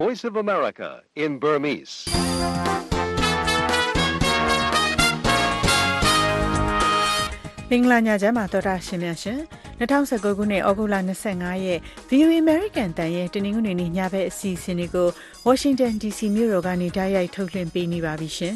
Voice of America in Burmese. မင်္ဂလာညချမ်းပါတော်တာရှင်များရှင်2019ခုနှစ်ဩဂုတ်လ25ရက် VOA American တန်ရဲ့တနင်္ဂနွေနေ့ညဘက်အစီအစဉ်တွေကို Washington DC မြို့တော်ကနေတိုက်ရိုက်ထုတ်လွှင့်ပေးနေပါပြီရှင်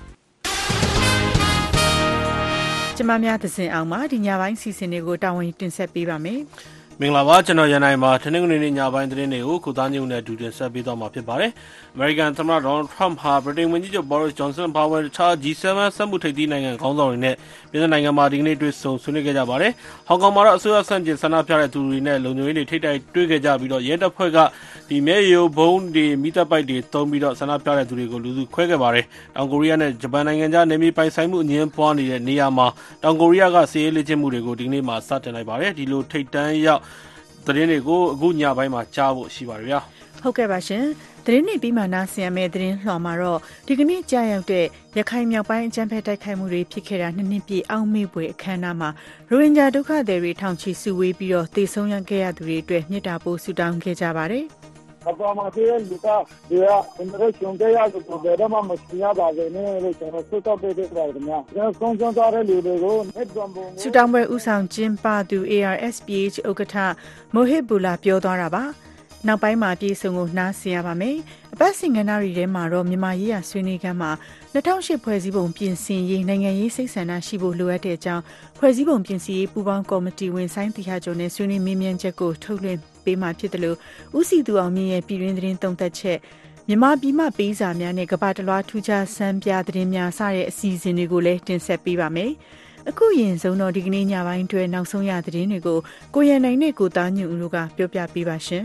ကျမများသဇင်အောင်ပါဒီညပိုင်းစီစဉ်တွေကိုတာဝန်တင်ဆက်ပေးပါမယ်မင်္ဂလာပါကျွန်တော်ရန်နိုင်ပါတနင်္ဂနွေနေ့ညပိုင်းသတင်းတွေကိုကိုသားညုံနဲ့အတူတင်ဆက်ပေးသွားမှာဖြစ်ပါတယ်။ American သမ္မတ Donald Trump ဟာဗြိတိန်ဝန်ကြီးချုပ် Boris Johnson ပါဝင်တခြား G7 စက်မှုထိပ်သီးနိုင်ငံခေါင်းဆောင်တွေနဲ့ပြည်내နိုင်ငံမှာဒီကနေ့တွေ့ဆုံဆွေးနွေးခဲ့ကြပါတယ်။ဟောင်ကောင်မှာတော့အစိုးရဆန့်ကျင်ဆန္ဒပြတဲ့သူတွေနဲ့လုံခြုံရေးတွေထိပ်တိုက်တွေ့ခဲ့ကြပြီးတော့ရဲတပ်ဖွဲ့ကမျက်ရည်ယိုဗုံးတွေမိသက်ပိုက်တွေသုံးပြီးတော့ဆန္ဒပြတဲ့သူတွေကိုလူစုခွဲခဲ့ပါတယ်။တောင်ကိုရီးယားနဲ့ဂျပန်နိုင်ငံကြားနယ်မြေပိုင်ဆိုင်မှုအငြင်းပွားနေတဲ့နေရာမှာတောင်ကိုရီးယားကစစ်ရေးလေ့ကျင့်မှုတွေကိုဒီကနေ့မှစတင်လိုက်ပါတယ်။ဒီလိုထိပ်တန်းရောက်သတင်းတွေကိုအခုညပိုင်းမှာကြားဖို့ရှိပါတယ်ဗျာဟုတ်ကဲ့ပါရှင်သတင်းတွေပြီးမှနားဆင်ရမယ့်သတင်းလှော်မှာတော့ဒီကနေ့ကြာရောက်တဲ့ရခိုင်မြောက်ပိုင်းအကြမ်းဖက်တိုက်ခိုက်မှုတွေဖြစ်ခဲ့တာနှစ်ပြည့်အောင်မေ့ပွဲအခမ်းအနားမှာရိုဟင်ဂျာဒုက္ခသည်တွေထောင်ချီစုဝေးပြီးတော့တေဆုံးရခဲ့ရသူတွေအတွက်မေတ္တာပို့ဆုတောင်းခဲ့ကြပါတယ်အပေါ်မှာဒီလူကဒီကအင်ဒရက်ရှင်တဲ့ရဆိုတော့ဒါမှမရှိရပါဘူးနဲ့လို့ကျွန်တော်ဆွတ်တော့ပေးတယ်ဗျာကျွန်တော်ဆုံးဆုံးသွားတဲ့လူတွေကိုnet bomb ဆုတောင်းပွဲဥဆောင်ကျင်းပသူ ARSPH ဥက္ကဋ္ဌမိုဟစ်ဘူလာပြောသွားတာပါနောက်ပိုင်းမှာပြည်စုံကိုနားဆင်ရပါမယ်အပတ်စဉ်ကဏ္ဍတွေထဲမှာတော့မြန်မာရေးရာဆွေးနွေးခန်းမှာ2008ဖွဲ့စည်းပုံပြင်ဆင်ရေးနိုင်ငံရေးစိတ်ဆန္ဒရှိဖို့လိုအပ်တဲ့အကြောင်းဖွဲ့စည်းပုံပြင်ဆင်ရေးပူးပေါင်းကော်မတီဝင်ဆိုင်းတီဟာကျော်နဲ့ဆွေးနွေးမေးမြန်းချက်ကိုထုတ်လွှင့်ပေးမှာဖြစ်တယ်လို့ဦးစီသူအောင်မြင့်ရဲ့ပြည်တွင်းသတင်းသုံးသပ်ချက်မြန်မာပြည်မှပေးစာများနဲ့ကမ္ဘာတလွှားထူးခြားဆန်းပြသတင်းများစတဲ့အစီအစဉ်တွေကိုလည်းတင်ဆက်ပေးပါမယ်အခုရင်ဆုံးတော့ဒီကနေ့ညပိုင်းတွဲနောက်ဆုံးရသတင်းတွေကိုကိုရန်နိုင်နဲ့ကိုသားညွန့်ဦးတို့ကပြောပြပေးပါရှင်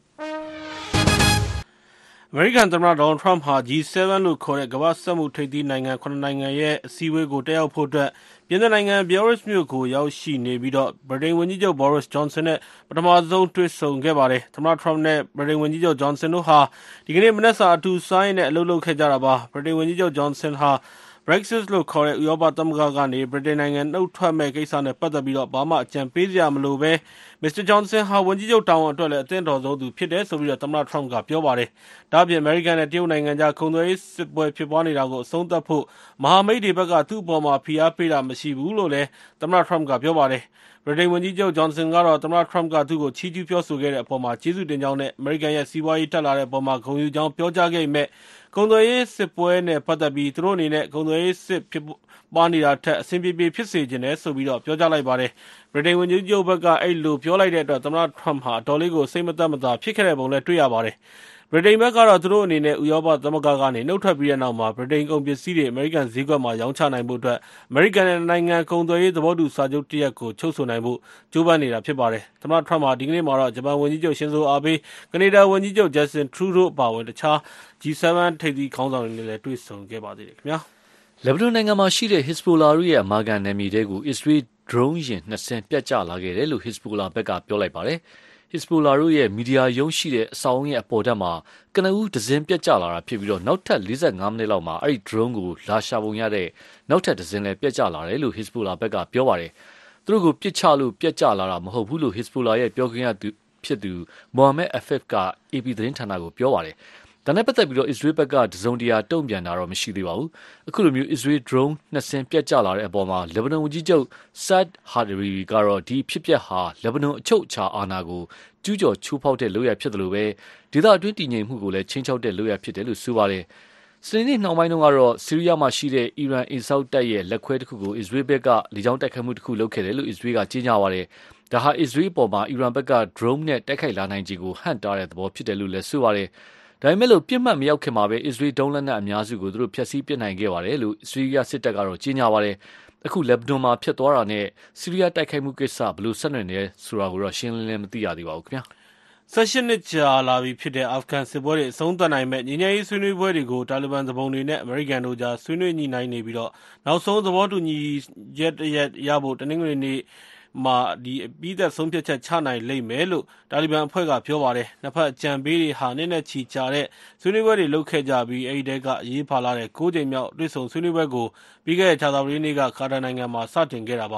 American သမ္မတ Donald Trump ဟာ G7 လို့ခေါ်တဲ့ကမ္ဘာ့စက်မှုထိပ်သီးနိုင်ငံ9နိုင်ငံရဲ့အစည်းအဝေးကိုတက်ရောက်ဖို့အတွက်ပြည်내နိုင်ငံ Biarritz မြို့ကိုရောက်ရှိနေပြီးတော့ဗြိတိန်ဝန်ကြီးချုပ် Boris Johnson နဲ့ပထမဆုံးတွေ့ဆုံခဲ့ပါတယ်။သမ္မတ Trump နဲ့ဗြိတိန်ဝန်ကြီးချုပ် Johnson တို့ဟာဒီကနေ့မနက်စာအတူစားရင်းနဲ့အလုပ်လုပ်ခဲ့ကြတာပါ။ဗြိတိန်ဝန်ကြီးချုပ် Johnson ဟာBrexit လို့ခေါ်တဲ့ဥရောပသမဂ္ဂကနေဗြိတိန်နိုင်ငံနှုတ်ထွက်မဲ့ကိစ္စနဲ့ပတ်သက်ပြီးတော့ဘာမှအကြံပေးစရာမလိုပဲMr. Johnson ဟာဝန်ကြီးချုပ်တာဝန်အတွက်လည်းအသင့်တော်ဆုံးသူဖြစ်တယ်ဆိုပြီးတော့သမ္မတ Trump ကပြောပါတယ်။ဒါ့အပြင် American နဲ့တရုတ်နိုင်ငံကြားကုန်သွယ်ရေးစစ်ပွဲဖြစ်ပွားနေတာကိုအဆုံးသတ်ဖို့မဟာမိတ်တွေဘက်ကသူ့အပေါ်မှာဖိအားပေးတာမရှိဘူးလို့လည်းသမ္မတ Trump ကပြောပါတယ်။ဗြိတိန်ဝန်ကြီးချုပ် Johnson ကတော့သမ္မတ Trump ကသူ့ကိုချီးကျူးပြောဆိုခဲ့တဲ့အပေါ်မှာကျေးဇူးတင်ကြောင်းနဲ့ American ရဲ့စီးပွားရေးတက်လာတဲ့အပေါ်မှာဂုဏ်ယူကြောင်းပြောကြားခဲ့ပေမဲ့ကုန်သွယ်ရေးစစ်ပွဲနဲ့ပတ်သက်ပြီးသူတို့အနေနဲ့ကုန်သွယ်ရေးစစ်ဖြစ်ပွားနေတာထက်အဆင်ပြေပြေဖြစ်စေချင်တယ်ဆိုပြီးတော့ပြောကြားလိုက်ပါတယ်။ဗြိတိန်ဝန်ကြီးချုပ်ဘက်ကအဲ့လိုပြောလိုက်တဲ့အတွက်သမ္မတ Trump ဟာတော်လေးကိုစိတ်မသက်မသာဖြစ်ခဲ့တဲ့ပုံလည်းတွေ့ရပါတယ်။ဗြိတိန်ဘက်ကတော့သူတို့အနေနဲ့ဥရောပသမဂ္ဂကနေနှုတ်ထွက်ပြီးတဲ့နောက်မှာဗြိတိန်ကုန်ပစ္စည်းတွေအမေရိကန်ဈေးကွက်မှာရောင်းချနိုင်ဖို့အတွက်အမေရိကန်နိုင်ငံကုန်သွယ်ရေးသဘောတူစာချုပ်တစ်ရပ်ကိုချုပ်ဆိုနိုင်ဖို့ကြိုးပမ်းနေတာဖြစ်ပါတယ်။သမ္မတ Trump ဟာဒီကနေ့မှာတော့ဂျပန်ဝန်ကြီးချုပ်ရှင်ဇိုအာဘေးကနေဒါဝန်ကြီးချုပ် Justin Trudeau အပါအဝင်တခြား G7 ထိပ်သီးခေါင်းဆောင်တွေနဲ့လည်းတွေ့ဆုံခဲ့ပါသေးတယ်ခင်ဗျာ။လက်ဘနွန်နိုင်ငံမှာရှိတဲ့ Hezbollah ရဲ့အမာခံနယ်မြေတွေကို Israel drone ယာဉ်2စင်းပြတ်ကျလာခဲ့တယ်လို့ Hezbollah ဘက်ကပြောလိုက်ပါတယ်။ Hezbollah ရဲ့မီဒီယာရုံးရှိတဲ့အဆောက်အဦရဲ့အပေါ်ထပ်မှာကနဦးတစ်စင်းပြတ်ကျလာတာဖြစ်ပြီးတော့နောက်ထပ်45မိနစ်လောက်မှာအဲ့ဒီ drone ကိုလာရှာပုံရတဲ့နောက်ထပ်တစ်စင်းလည်းပြတ်ကျလာတယ်လို့ Hezbollah ဘက်ကပြောပါတယ်။သူတို့ကိုပစ်ချလို့ပြတ်ကျလာတာမဟုတ်ဘူးလို့ Hezbollah ရဲ့ပြောခွင့်ရသူဖြစ်သူ Mohammed Afif က AP သတင်းဌာနကိုပြောပါတယ်။ဒါနဲ့ပတ်သက်ပြီးတော့ Israel ဘက်ကတစုံတရာတုံ့ပြန်တာတော့မရှိသေးပါဘူး။အခုလိုမျိုး Israel drone 2စင်းပြတ်ကျလာတဲ့အပေါ်မှာလက်ဘနွန်ဝန်ကြီးချုပ် Saad Hariri ကတော့ဒီဖြစ်ပျက်ဟာလက်ဘနွန်အချုပ်အခြာအာဏာကိုကျူးကျော်ချိုးဖောက်တဲ့လုပ်ရဖြစ်တယ်လို့ပဲဒေသအတွင်းတည်ငြိမ်မှုကိုလည်းချင်းချောက်တဲ့လုပ်ရဖြစ်တယ်လို့ဆိုပါတယ်။စနေနေ့နှောင်းပိုင်းတုန်းကတော့ဆီးရီးယားမှာရှိတဲ့အီရန်အိမ်ဆောက်တပ်ရဲ့လက်ခွဲတစ်ခုကို Israel ဘက်ကလေကြောင်းတိုက်ခိုက်မှုတစ်ခုလုပ်ခဲ့တယ်လို့ Israel ကကြေညာပါတယ်။ဒါဟာ Israel ပေါ်မှာအီရန်ဘက်က drone နဲ့တိုက်ခိုက်လာနိုင်ခြေကိုဟန့်တားတဲ့သဘောဖြစ်တယ်လို့လည်းဆိုပါတယ်။ဒါပေမဲ့လို့ပြစ်မှတ်မရောက်ခင်မှာပဲ Israel ဒုံးလက်နက်အများစုကိုသူတို့ဖျက်ဆီးပစ်နိုင်ခဲ့ပါတယ်လို့ဆီးရီးယားစစ်တပ်ကတော့ကြေညာပါတယ်။အခုလက်ဘနွန်မှာဖြစ်သွားတာနဲ့ဆီးရီးယားတိုက်ခိုက်မှုကိစ္စဘလို့ဆက်နွယ်နေဆိုတာကိုတော့ရှင်းလင်းလင်းမသိရသေးပါဘူးခင်ဗျာ။18နှစ်ကြာလာပြီဖြစ်တဲ့အာဖဂန်စစ်ပွဲတွေအဆုံးသတ်နိုင်မဲ့ငြိမ်းချမ်းရေးဆွေးနွေးပွဲတွေကိုတာလီဘန်သဘုံတွေနဲ့အမေရိကန်တို့ကြားဆွေးနွေးညှိနှိုင်းနေပြီးတော့နောက်ဆုံးသဘောတူညီချက်ရဖို့တနင်္ဂနွေနေ့မှာဒီအပြီးသက်ဆုံးဖြတ်ချက်ချနိုင်လိမ့်မယ်လို့တာလီဘန်အဖွဲ့ကပြောပါတယ်။နှစ်ဖက်အကြံပေးတွေဟာနှစ်နဲ့ချီကြာတဲ့ဆွေးနွေးပွဲတွေလုပ်ခဲ့ကြပြီးအဲဒီတဲကအရေးပါလာတဲ့9ကြိမ်မြောက်တွေ့ဆုံဆွေးနွေးပွဲကိုပြီးခဲ့တဲ့ခြားသာပတေးနေ့ကကာတာနိုင်ငံမှာစတင်ခဲ့တာပါ။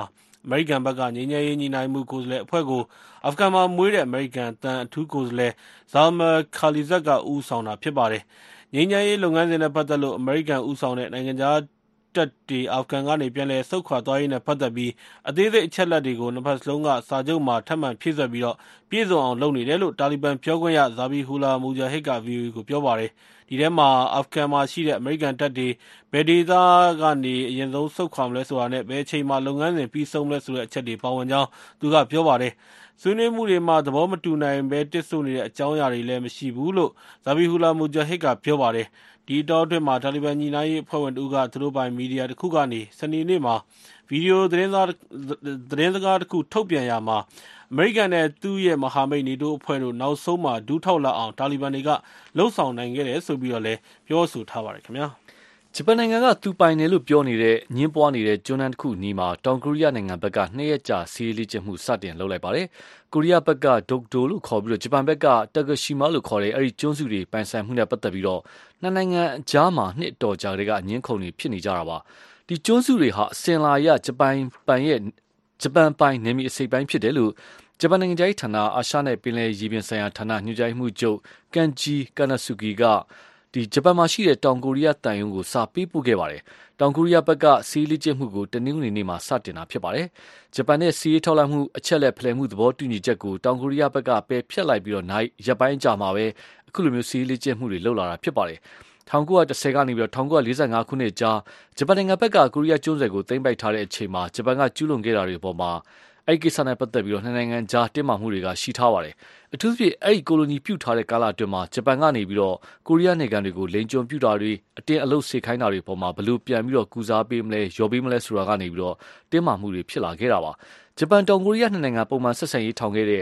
အမေရိကန်ဘက်ကငြိမ်းချမ်းရေးညီနိုင်မှုကိုယ်စားလှယ်အဖွဲ့ကိုအာဖဂန်မှာမွေးတဲ့အမေရိကန်အထူးကိုယ်စားလှယ် Zalmay Khalilzad ကဦးဆောင်တာဖြစ်ပါတယ်။ငြိမ်းချမ်းရေးလုပ်ငန်းစဉ်နဲ့ပတ်သက်လို့အမေရိကန်ဦးဆောင်တဲ့နိုင်ငံခြားတပ်တွေအာဖဂန်ကနေပြန်လည်ဆုတ်ခွာသွားရေးနဲ့ပတ်သက်ပြီးအသေးစိတ်အချက်အလက်တွေကိုနှစ်ဖက်စလုံးကစာချုပ်မှာထပ်မံဖြည့်စွက်ပြီးပြည့်စုံအောင်လုပ်နေတယ်လို့တာလီဘန်ပြောခွင့်ရ Zabihullah Mujahid က VOA ကိုပြောပါတယ်။ဒီထဲမှာအာဖဂန်မှာရှိတဲ့အမေရိကန်တပ်တွေဘယ်ဒေသကနေအရင်ဆုံးဆုတ်ခွာမလဲဆိုတာနဲ့ဘယ်အချိန်မှာလုပ်ငန်းစဉ်ပြီးဆုံးမလဲဆိုတဲ့အချက်တွေပါဝင်ကြောင်းသူကပြောပါတယ်။ဆွေးနွေးမှုတွေမှာသဘောမတူနိုင်ဘဲတစ်ဆို့နေတဲ့အကြောင်းအရာတွေလည်းမရှိဘူးလို့ Zabihullah Mujahid ကပြောပါတယ်။ဒီတောအတွင်းမှာတာလီဘန်ညီနိုင်ရေးအဖွဲ့ဝင်တို့ကသူတို့ပိုင်မီဒီယာတစ်ခုကနေစနေနေ့မှာဗီဒီယိုသတင်းစကားတစ်ခုထုတ်ပြန်ရမှာအမေရိကန်နဲ့သူ့ရဲ့မဟာမိတ်နေတိုးအဖွဲ့တို့နောက်ဆုံးမှာဒူးထောက်လာအောင်တာလီဘန်တွေကလှုံ့ဆော်နိုင်ခဲ့တယ်ဆိုပြီးတော့လည်းပြောဆိုထားပါတယ်ခင်ဗျာဂျပန်နိုင်ငံကသူပိုင်တယ်လို့ပြောနေတဲ့ညင်းပွားနေတဲ့ကျွန်းတန်းတစ်ခုနီးမှာတောင်ကိုရီးယားနိုင်ငံဘက်က2ရက်ကြာစီးရီးကျမှုစတင်လုပ်လိုက်ပါတယ်။ကိုရီးယားဘက်ကဒုတ်ဒိုလို့ခေါ်ပြီးတော့ဂျပန်ဘက်ကတက်ကရှိမာလို့ခေါ်တဲ့အဲဒီကျွန်းစုတွေပိုင်ဆိုင်မှုနဲ့ပတ်သက်ပြီးတော့နှစ်နိုင်ငံအကြားမှာနှစ်တော်ကြာတွေကညင်းခုန်နေဖြစ်နေကြတာပါ။ဒီကျွန်းစုတွေဟာအစင်လာရဂျပန်ပိုင်နယ်မြေအစိပ်ပိုင်းဖြစ်တယ်လို့ဂျပန်နိုင်ငံသားဌာနအာရှနဲ့ပင်လယ်ရေပြင်ဆိုင်ရာဌာနညွှန်ကြားမှုချုပ်ကန်ဂျီကာနာဆူကီကဂျပန်မှာရှိတဲ့တောင်ကိုရီးယားတန်ယုံကိုစာပေးပို့ခဲ့ပါတယ်။တောင်ကိုရီးယားဘက်ကစီးလိကျမှုကိုတနင်္ဂနွေနေ့မှာစတင်တာဖြစ်ပါတယ်။ဂျပန်နဲ့စီးရေးထောက်လှမ်းမှုအချက်လက်ဖလှယ်မှုသဘောတူညီချက်ကိုတောင်ကိုရီးယားဘက်ကပယ်ဖျက်လိုက်ပြီးတော့ရပ်ပိုင်းကြာမှာပဲအခုလိုမျိုးစီးလိကျမှုတွေလှုပ်လာတာဖြစ်ပါတယ်။1910ကနေပြီးတော့1945ခုနှစ်ကြားဂျပန်နိုင်ငံဘက်ကကိုရီးယားကျွန်းဆွယ်ကိုသိမ်းပိုက်ထားတဲ့အချိန်မှာဂျပန်ကကျူးလွန်ခဲ့တာတွေအပေါ်မှာအဲ့ဒီကိစ္စနဲ့ပတ်သက်ပြီးတော့နှစ်နိုင်ငံကြားတင်းမာမှုတွေကရှိထားပါတယ်။အထူးသဖြင့်အဲ့ဒီကိုလိုနီပြုထားတဲ့ကာလအတွင်းမှာဂျပန်ကနေပြီးတော့ကိုရီးယားနိုင်ငံတွေကိုလိန်ကျွံပြုတာတွေအတင်းအလုပ်စေခိုင်းတာတွေပေါ်မှာဘလို့ပြန်ပြီးတော့ကူစားပေးမလဲရော်ပေးမလဲဆိုတာကနေပြီးတော့တင်းမာမှုတွေဖြစ်လာခဲ့တာပါ။ဂျပန်တောင်ကိုရီးယားနှစ်နိုင်ငံပုံမှန်ဆက်ဆံရေးထောင်ခဲ့တဲ့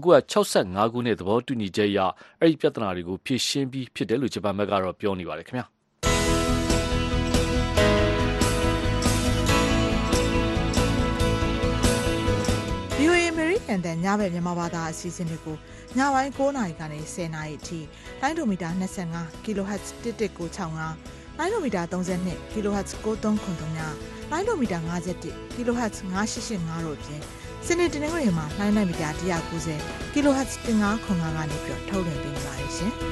1965ခုနှစ်သဘောတူညီချက်အရအဲ့ဒီပြဿနာတွေကိုဖြေရှင်းပြီးဖြစ်တယ်လို့ဂျပန်ဘက်ကတော့ပြောနေပါတယ်ခင်ဗျာ။ and then ညဘက်မြန်မာဘာသာအစီအစဉ်တွေကိုညပိုင်း9:00နာရီကနေ10:00နာရီအထိလိုင်းဒိုမီတာ25 kHz 1165လိုင်းဒိုမီတာ32 kHz 9393လိုင်းဒိုမီတာ51 kHz 9885တို့အပြင်စနေတနင်္ဂနွေမှာလိုင်းနိုက်မီတာ190 kHz 1505ကနေပြီးထုတ်လွှင့်ပေးနေပါတယ်ရှင်။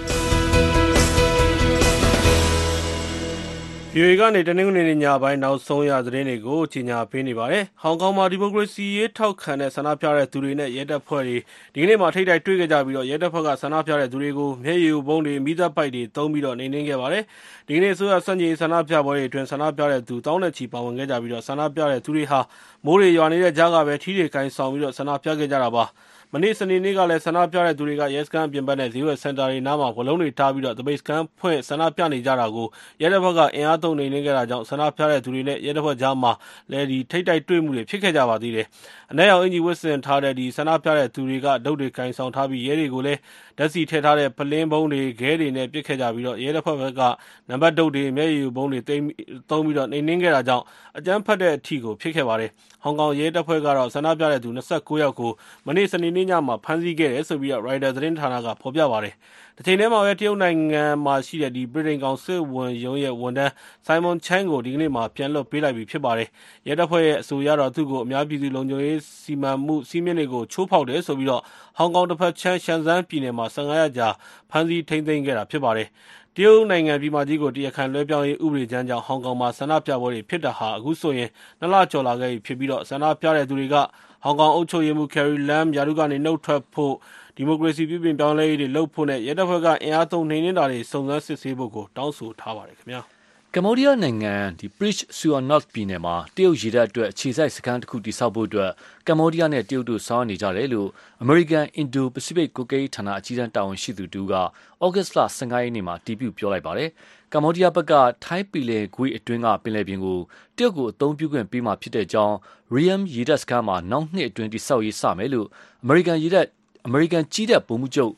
VOA ကနေတနင်္ဂနွေနေ့ညပိုင်းနောက်ဆုံးရသတင်းတွေကိုကြီးညာပေးနေပါတယ်။ဟောင်ကောင်မှာဒီမိုကရေစီရေးထောက်ခံတဲ့ဆန္ဒပြတဲ့သူတွေနဲ့ရဲတပ်ဖွဲ့တွေဒီကနေ့မှထိပ်တိုက်တွေ့ခဲ့ကြပြီးတော့ရဲတပ်ဖွဲ့ကဆန္ဒပြတဲ့သူတွေကိုမျက်ရည်ယိုဗုံးတွေမီးသတ်ပိုက်တွေသုံးပြီးတော့နှိမ်နင်းခဲ့ပါတယ်။ဒီကနေ့ဆိုရဆန့်ကျင်ဆန္ဒပြပွဲတွေအတွင်းဆန္ဒပြတဲ့သူတောင်းတဲ့ချီပါဝင်ခဲ့ကြပြီးတော့ဆန္ဒပြတဲ့သူတွေဟာမိုးတွေရွာနေတဲ့ကြားကပဲထီးတွေကင်ဆောင်ပြီးတော့ဆန္ဒပြခဲ့ကြတာပါ။မနေ့စနေနေ့ကလည်းဆန္ဒပြတဲ့သူတွေကရဲစခန်းအပြင်ဘက်နဲ့ဈေးဝယ်စင်တာတွေနားမှာဝလုံးတွေထားပြီးတော့တပိတ်စခန်းဖွင့်ဆန္ဒပြနေကြတာကိုရဲတပ်ဖွဲ့ကအင်အားသုံးနှိမ်နင်းခဲ့တာကြောင့်ဆန္ဒပြတဲ့သူတွေနဲ့ရဲတပ်ဖွဲ့ကြားမှာလည်းထိပ်တိုက်တွေ့မှုတွေဖြစ်ခဲ့ကြပါသေးတယ်။အနက်ရောင်အင်ဂျီဝတ်ဆင်ထားတဲ့ဆန္ဒပြတဲ့သူတွေကဒုတ်တွေကင်ဆောင်ထားပြီးရဲတွေကိုလည်းဓာတ်ဆီထည့်ထားတဲ့ပလင်းဘုံတွေခဲတွေနဲ့ပစ်ခဲ့ကြပြီးတော့ရဲတပ်ဖွဲ့ဘက်ကနံပါတ်ဒုတ်တွေမျက်ရည်ယိုဗုံးတွေသုံးပြီးတော့နှိမ်နင်းခဲ့တာကြောင့်အကြမ်းဖက်တဲ့အထိကိုဖြစ်ခဲ့ပါတယ်။ဟောင်ကောင်ရဲတပ်ဖွဲ့ကတော့ဆန္ဒပြတဲ့သူ29ယောက်ကိုမနေ့စနေနေ့ညမှာဖမ်းဆီးခဲ့တယ်ဆိုပြီးတော့ Reuters သတင်းဌာနကဖော်ပြပါတယ်။တစ်ချိန်တည်းမှာပဲတရုတ်နိုင်ငံမှာရှိတဲ့ဗြိတိန်ကောင်စစ်ဝန်ရုံးရဲ့ဝန်ထမ်း Simon Chang ကိုဒီကနေ့မှာပြန်လွှတ်ပေးလိုက်ပြီဖြစ်ပါတယ်။ရဲတပ်ဖွဲ့ရဲ့အဆိုအရတော့သူ့ကိုအများပြည်သူလုံခြုံရေးစီမံမှုစည်းမျဉ်းတွေကိုချိုးဖောက်တယ်ဆိုပြီးတော့ဟောင်ကောင်တစ်ဖက်ချမ်းရှန်ဇန်းပြည်နယ်မှာ15ရက်ကြာဖမ်းဆီးထိန်းသိမ်းခဲ့တာဖြစ်ပါတယ်။တရုတ်နိုင်ငံပြည်မကြီးကိုတရားခံလွှဲပြောင်းရေးဥပဒေကြမ်းကြောင့်ဟောင်ကောင်မှာဆန္ဒပြပွဲတွေဖြစ်တာဟာအခုဆိုရင်2လကျော်လာခဲ့ပြီဖြစ်ပြီးတော့ဆန္ဒပြတဲ့သူတွေကဟောင်ကောင်အုပ်ချုပ်ရေးမှူး Carrie Lam ရာထူးကနေနှုတ်ထွက်ဖို့ဒီမိုကရေစီပြုပြင်ပြောင်းလဲရေးတွေလုပ်ဖို့နဲ့ရဲတပ်ဖွဲ့ကအင်အားသုံးနှိမ်နင်းတာတွေစုံစမ်းစစ်ဆေးဖို့ကိုတောင်းဆိုထားပါတယ်ခင်ဗျာ။ကမ္ဘောဒီးယားနိုင်ငံPrince Sihanouk ပြည်နယ်မှာတရုတ်ရေတပ်အတွက်အခြေစိုက်စခန်းတစ်ခုတည်ဆောက်ဖို့အတွက်ကမ္ဘောဒီးယားနဲ့တရုတ်တို့ဆောင်ရွက်နေကြတယ်လို့အမေရိကန်အင်ဒိုပစိဖိတ်ကွပ်ကဲရေးဌာနအကြီးတန်းတာဝန်ရှိသူတူကဩဂတ်စ်လ15ရက်နေ့မှာတည်ပြုပြောလိုက်ပါတယ်။ကမ္ဘောဒီးယားဘက်ကထိုင်းပင်လယ်ကွေ့အတွင်းကပင်လယ်ပြင်ကိုတရုတ်ကိုအသုံးပြုခွင့်ပေးမှာဖြစ်တဲ့အကြောင်း Ream ရေတပ်စခန်းမှာနောက်နှစ်အတွင်းတည်ဆောက်ရေးစမယ်လို့အမေရိကန်ကြီးတပ်ဗိုလ်မှူးချုပ်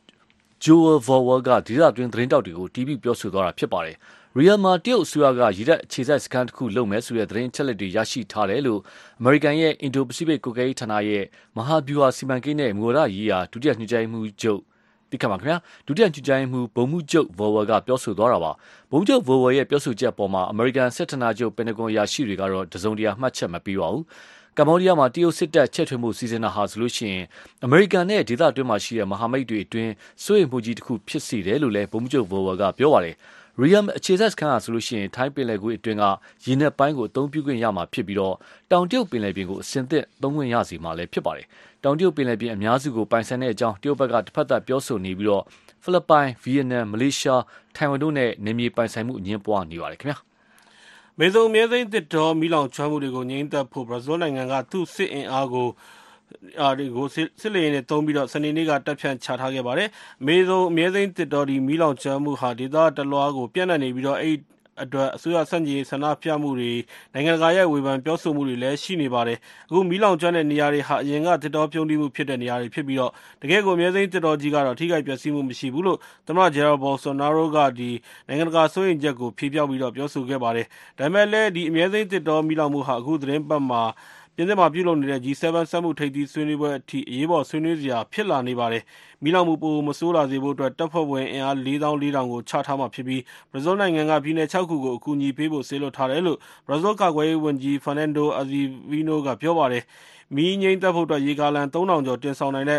Joel Vowell ကဒေသတွင်းသတင်းတောက်တွေကိုတီးပြီးပြောဆိုသွားတာဖြစ်ပါတယ်။ Real မှာတရုတ်အစိုးရကရေတပ်အခြေစိုက်စခန်းတစ်ခုလုပ်မယ်ဆိုတဲ့သတင်းအချက်အလက်တွေရရှိထားတယ်လို့အမေရိကန်ရဲ့အင်ဒိုပစိဖိတ်ကွပ်ကဲရေးဌာနရဲ့မဟာဗျူဟာစီမံကိန်းနဲ့မူဝါဒရေးရာဒုတိယညွှန်ကြားရေးမှူးချုပ်ဗိုလ်မှူးချုပ် Vowell ကပြောဆိုသွားတာပါ။ဗိုလ်မှူးချုပ် Vowell ရဲ့ပြောဆိုချက်အပေါ်မှာအမေရိကန်စစ်ဌာနချုပ်ပင်တဂွန်အရာရှိတွေကတော့တစုံတရာမှတ်ချက်မပေးပါဘူး။ကမ္ဘောဒီးယားမှာတရုတ်စစ်တပ်ချက်ထွင်မှုစီစဉ်တာဟာဆိုလို့ရှိရင်အမေရိကန်နဲ့ဒေသအတွင်းမှာရှိတဲ့မဟာမိတ်တွေအတွင်းစိုးရိမ်မှုကြီးတစ်ခုဖြစ်စေတယ်လို့လည်းဗိုလ်မှူးချုပ်ဗိုလ်ဝါကပြောပါတယ်။ ရီယမ်အခြေဆက်စခန်းဟာဆိုလို့ရှိရင်ထိုင်းပင်လယ်ကွေ့အတွင်းကရေနက်ပိုင်းကိုအသုံးပြုခွင့်ရမှာဖြစ်ပြီးတော့တောင်တရုတ်ပင်လယ်ပြင်ကိုအစဉ်သင့်သုံးခွင့်ရစီမှာလည်းဖြစ်ပါတယ်။တောင်တရုတ်ပင်လယ်ပြင်အများစုကိုပိုင်ဆိုင်တဲ့အကြောင်းတရုတ်ဘက်ကတစ်ဖက်သက်ပြောဆိုနေပြီးတော့ဖိလစ်ပိုင်၊ဗီယက်နမ်၊မလေးရှား၊ထိုင်ဝမ်တို့နဲ့နယ်မြေပိုင်ဆိုင်မှုအငြင်းပွားနေပါတယ်ခင်ဗျာ။မေဆုံမြဲသိမ်းသစ်တောမီးလောင်ကျွမ်းမှုတွေကိုငြိမ်းသတ်ဖို့ဘရာဇီးနိုင်ငံကသူ့စစ်အင်အားကိုစစ်လေယာဉ်တွေသုံးပြီးတော့စနေနေ့ကတပ်ဖြန့်ချထားခဲ့ပါတယ်။မေဆုံမြဲသိမ်းသစ်တောဒီမီးလောင်ကျွမ်းမှုဟာဒေသတလွှားကိုပြန့်နှံ့နေပြီးတော့အဲ့အတွက်အစိုးရဆန့်ကျင်ရေးဆန္ဒပြမှုတွေနိုင်ငံတကာရဲ့ဝေဖန်ပြောဆိုမှုတွေလည်းရှိနေပါတယ်။အခုမီးလောင်ကျွမ်းတဲ့နေရာတွေဟာအရင်ကသစ်တောပြုန်းတီးမှုဖြစ်တဲ့နေရာတွေဖြစ်ပြီးတော့တကယ်ကိုမြဲသိမ်းသစ်တောကြီးကတော့ထိခိုက်ပျက်စီးမှုမရှိဘူးလို့သမ္မတဂျယ်ရာဘော်ဆိုနာရိုကနိုင်ငံတကာစိုးရိမ်ချက်ကိုဖြေဖျောက်ပြီးတော့ပြောဆိုခဲ့ပါတယ်။ဒါပေမဲ့လည်းဒီအမြဲသိမ်းသစ်တောမီးလောင်မှုဟာအခုသတင်းပတ်မှာပြင်သစ်မှာပြုလုပ်နေတဲ့ G7 စက်မှုထိပ်သီးဆွေးနွေးပွဲအထိအရေးပေါ်ဆွေးနွေးစရာဖြစ်လာနေပါတယ်။မီးလောင်မှုပိုမဆိုးလာစေဖို့အတွက်တပ်ဖွဲ့ဝင်အင်အား44,000ကိုချထားမှာဖြစ်ပြီးဘရာဇီးနိုင်ငံကပြည်내6ခုကိုအကူအညီပေးဖို့စေလွှတ်ထားတယ်လို့ဘရာဇီးကာကွယ်ရေးဝန်ကြီး Fernando Azevedo ကပြောပါတယ်။မီးငြိမ်းသတ်ဖို့အတွက်ရေကာလံ 3,000 ကျော်တင်ဆောင်နိုင်တဲ့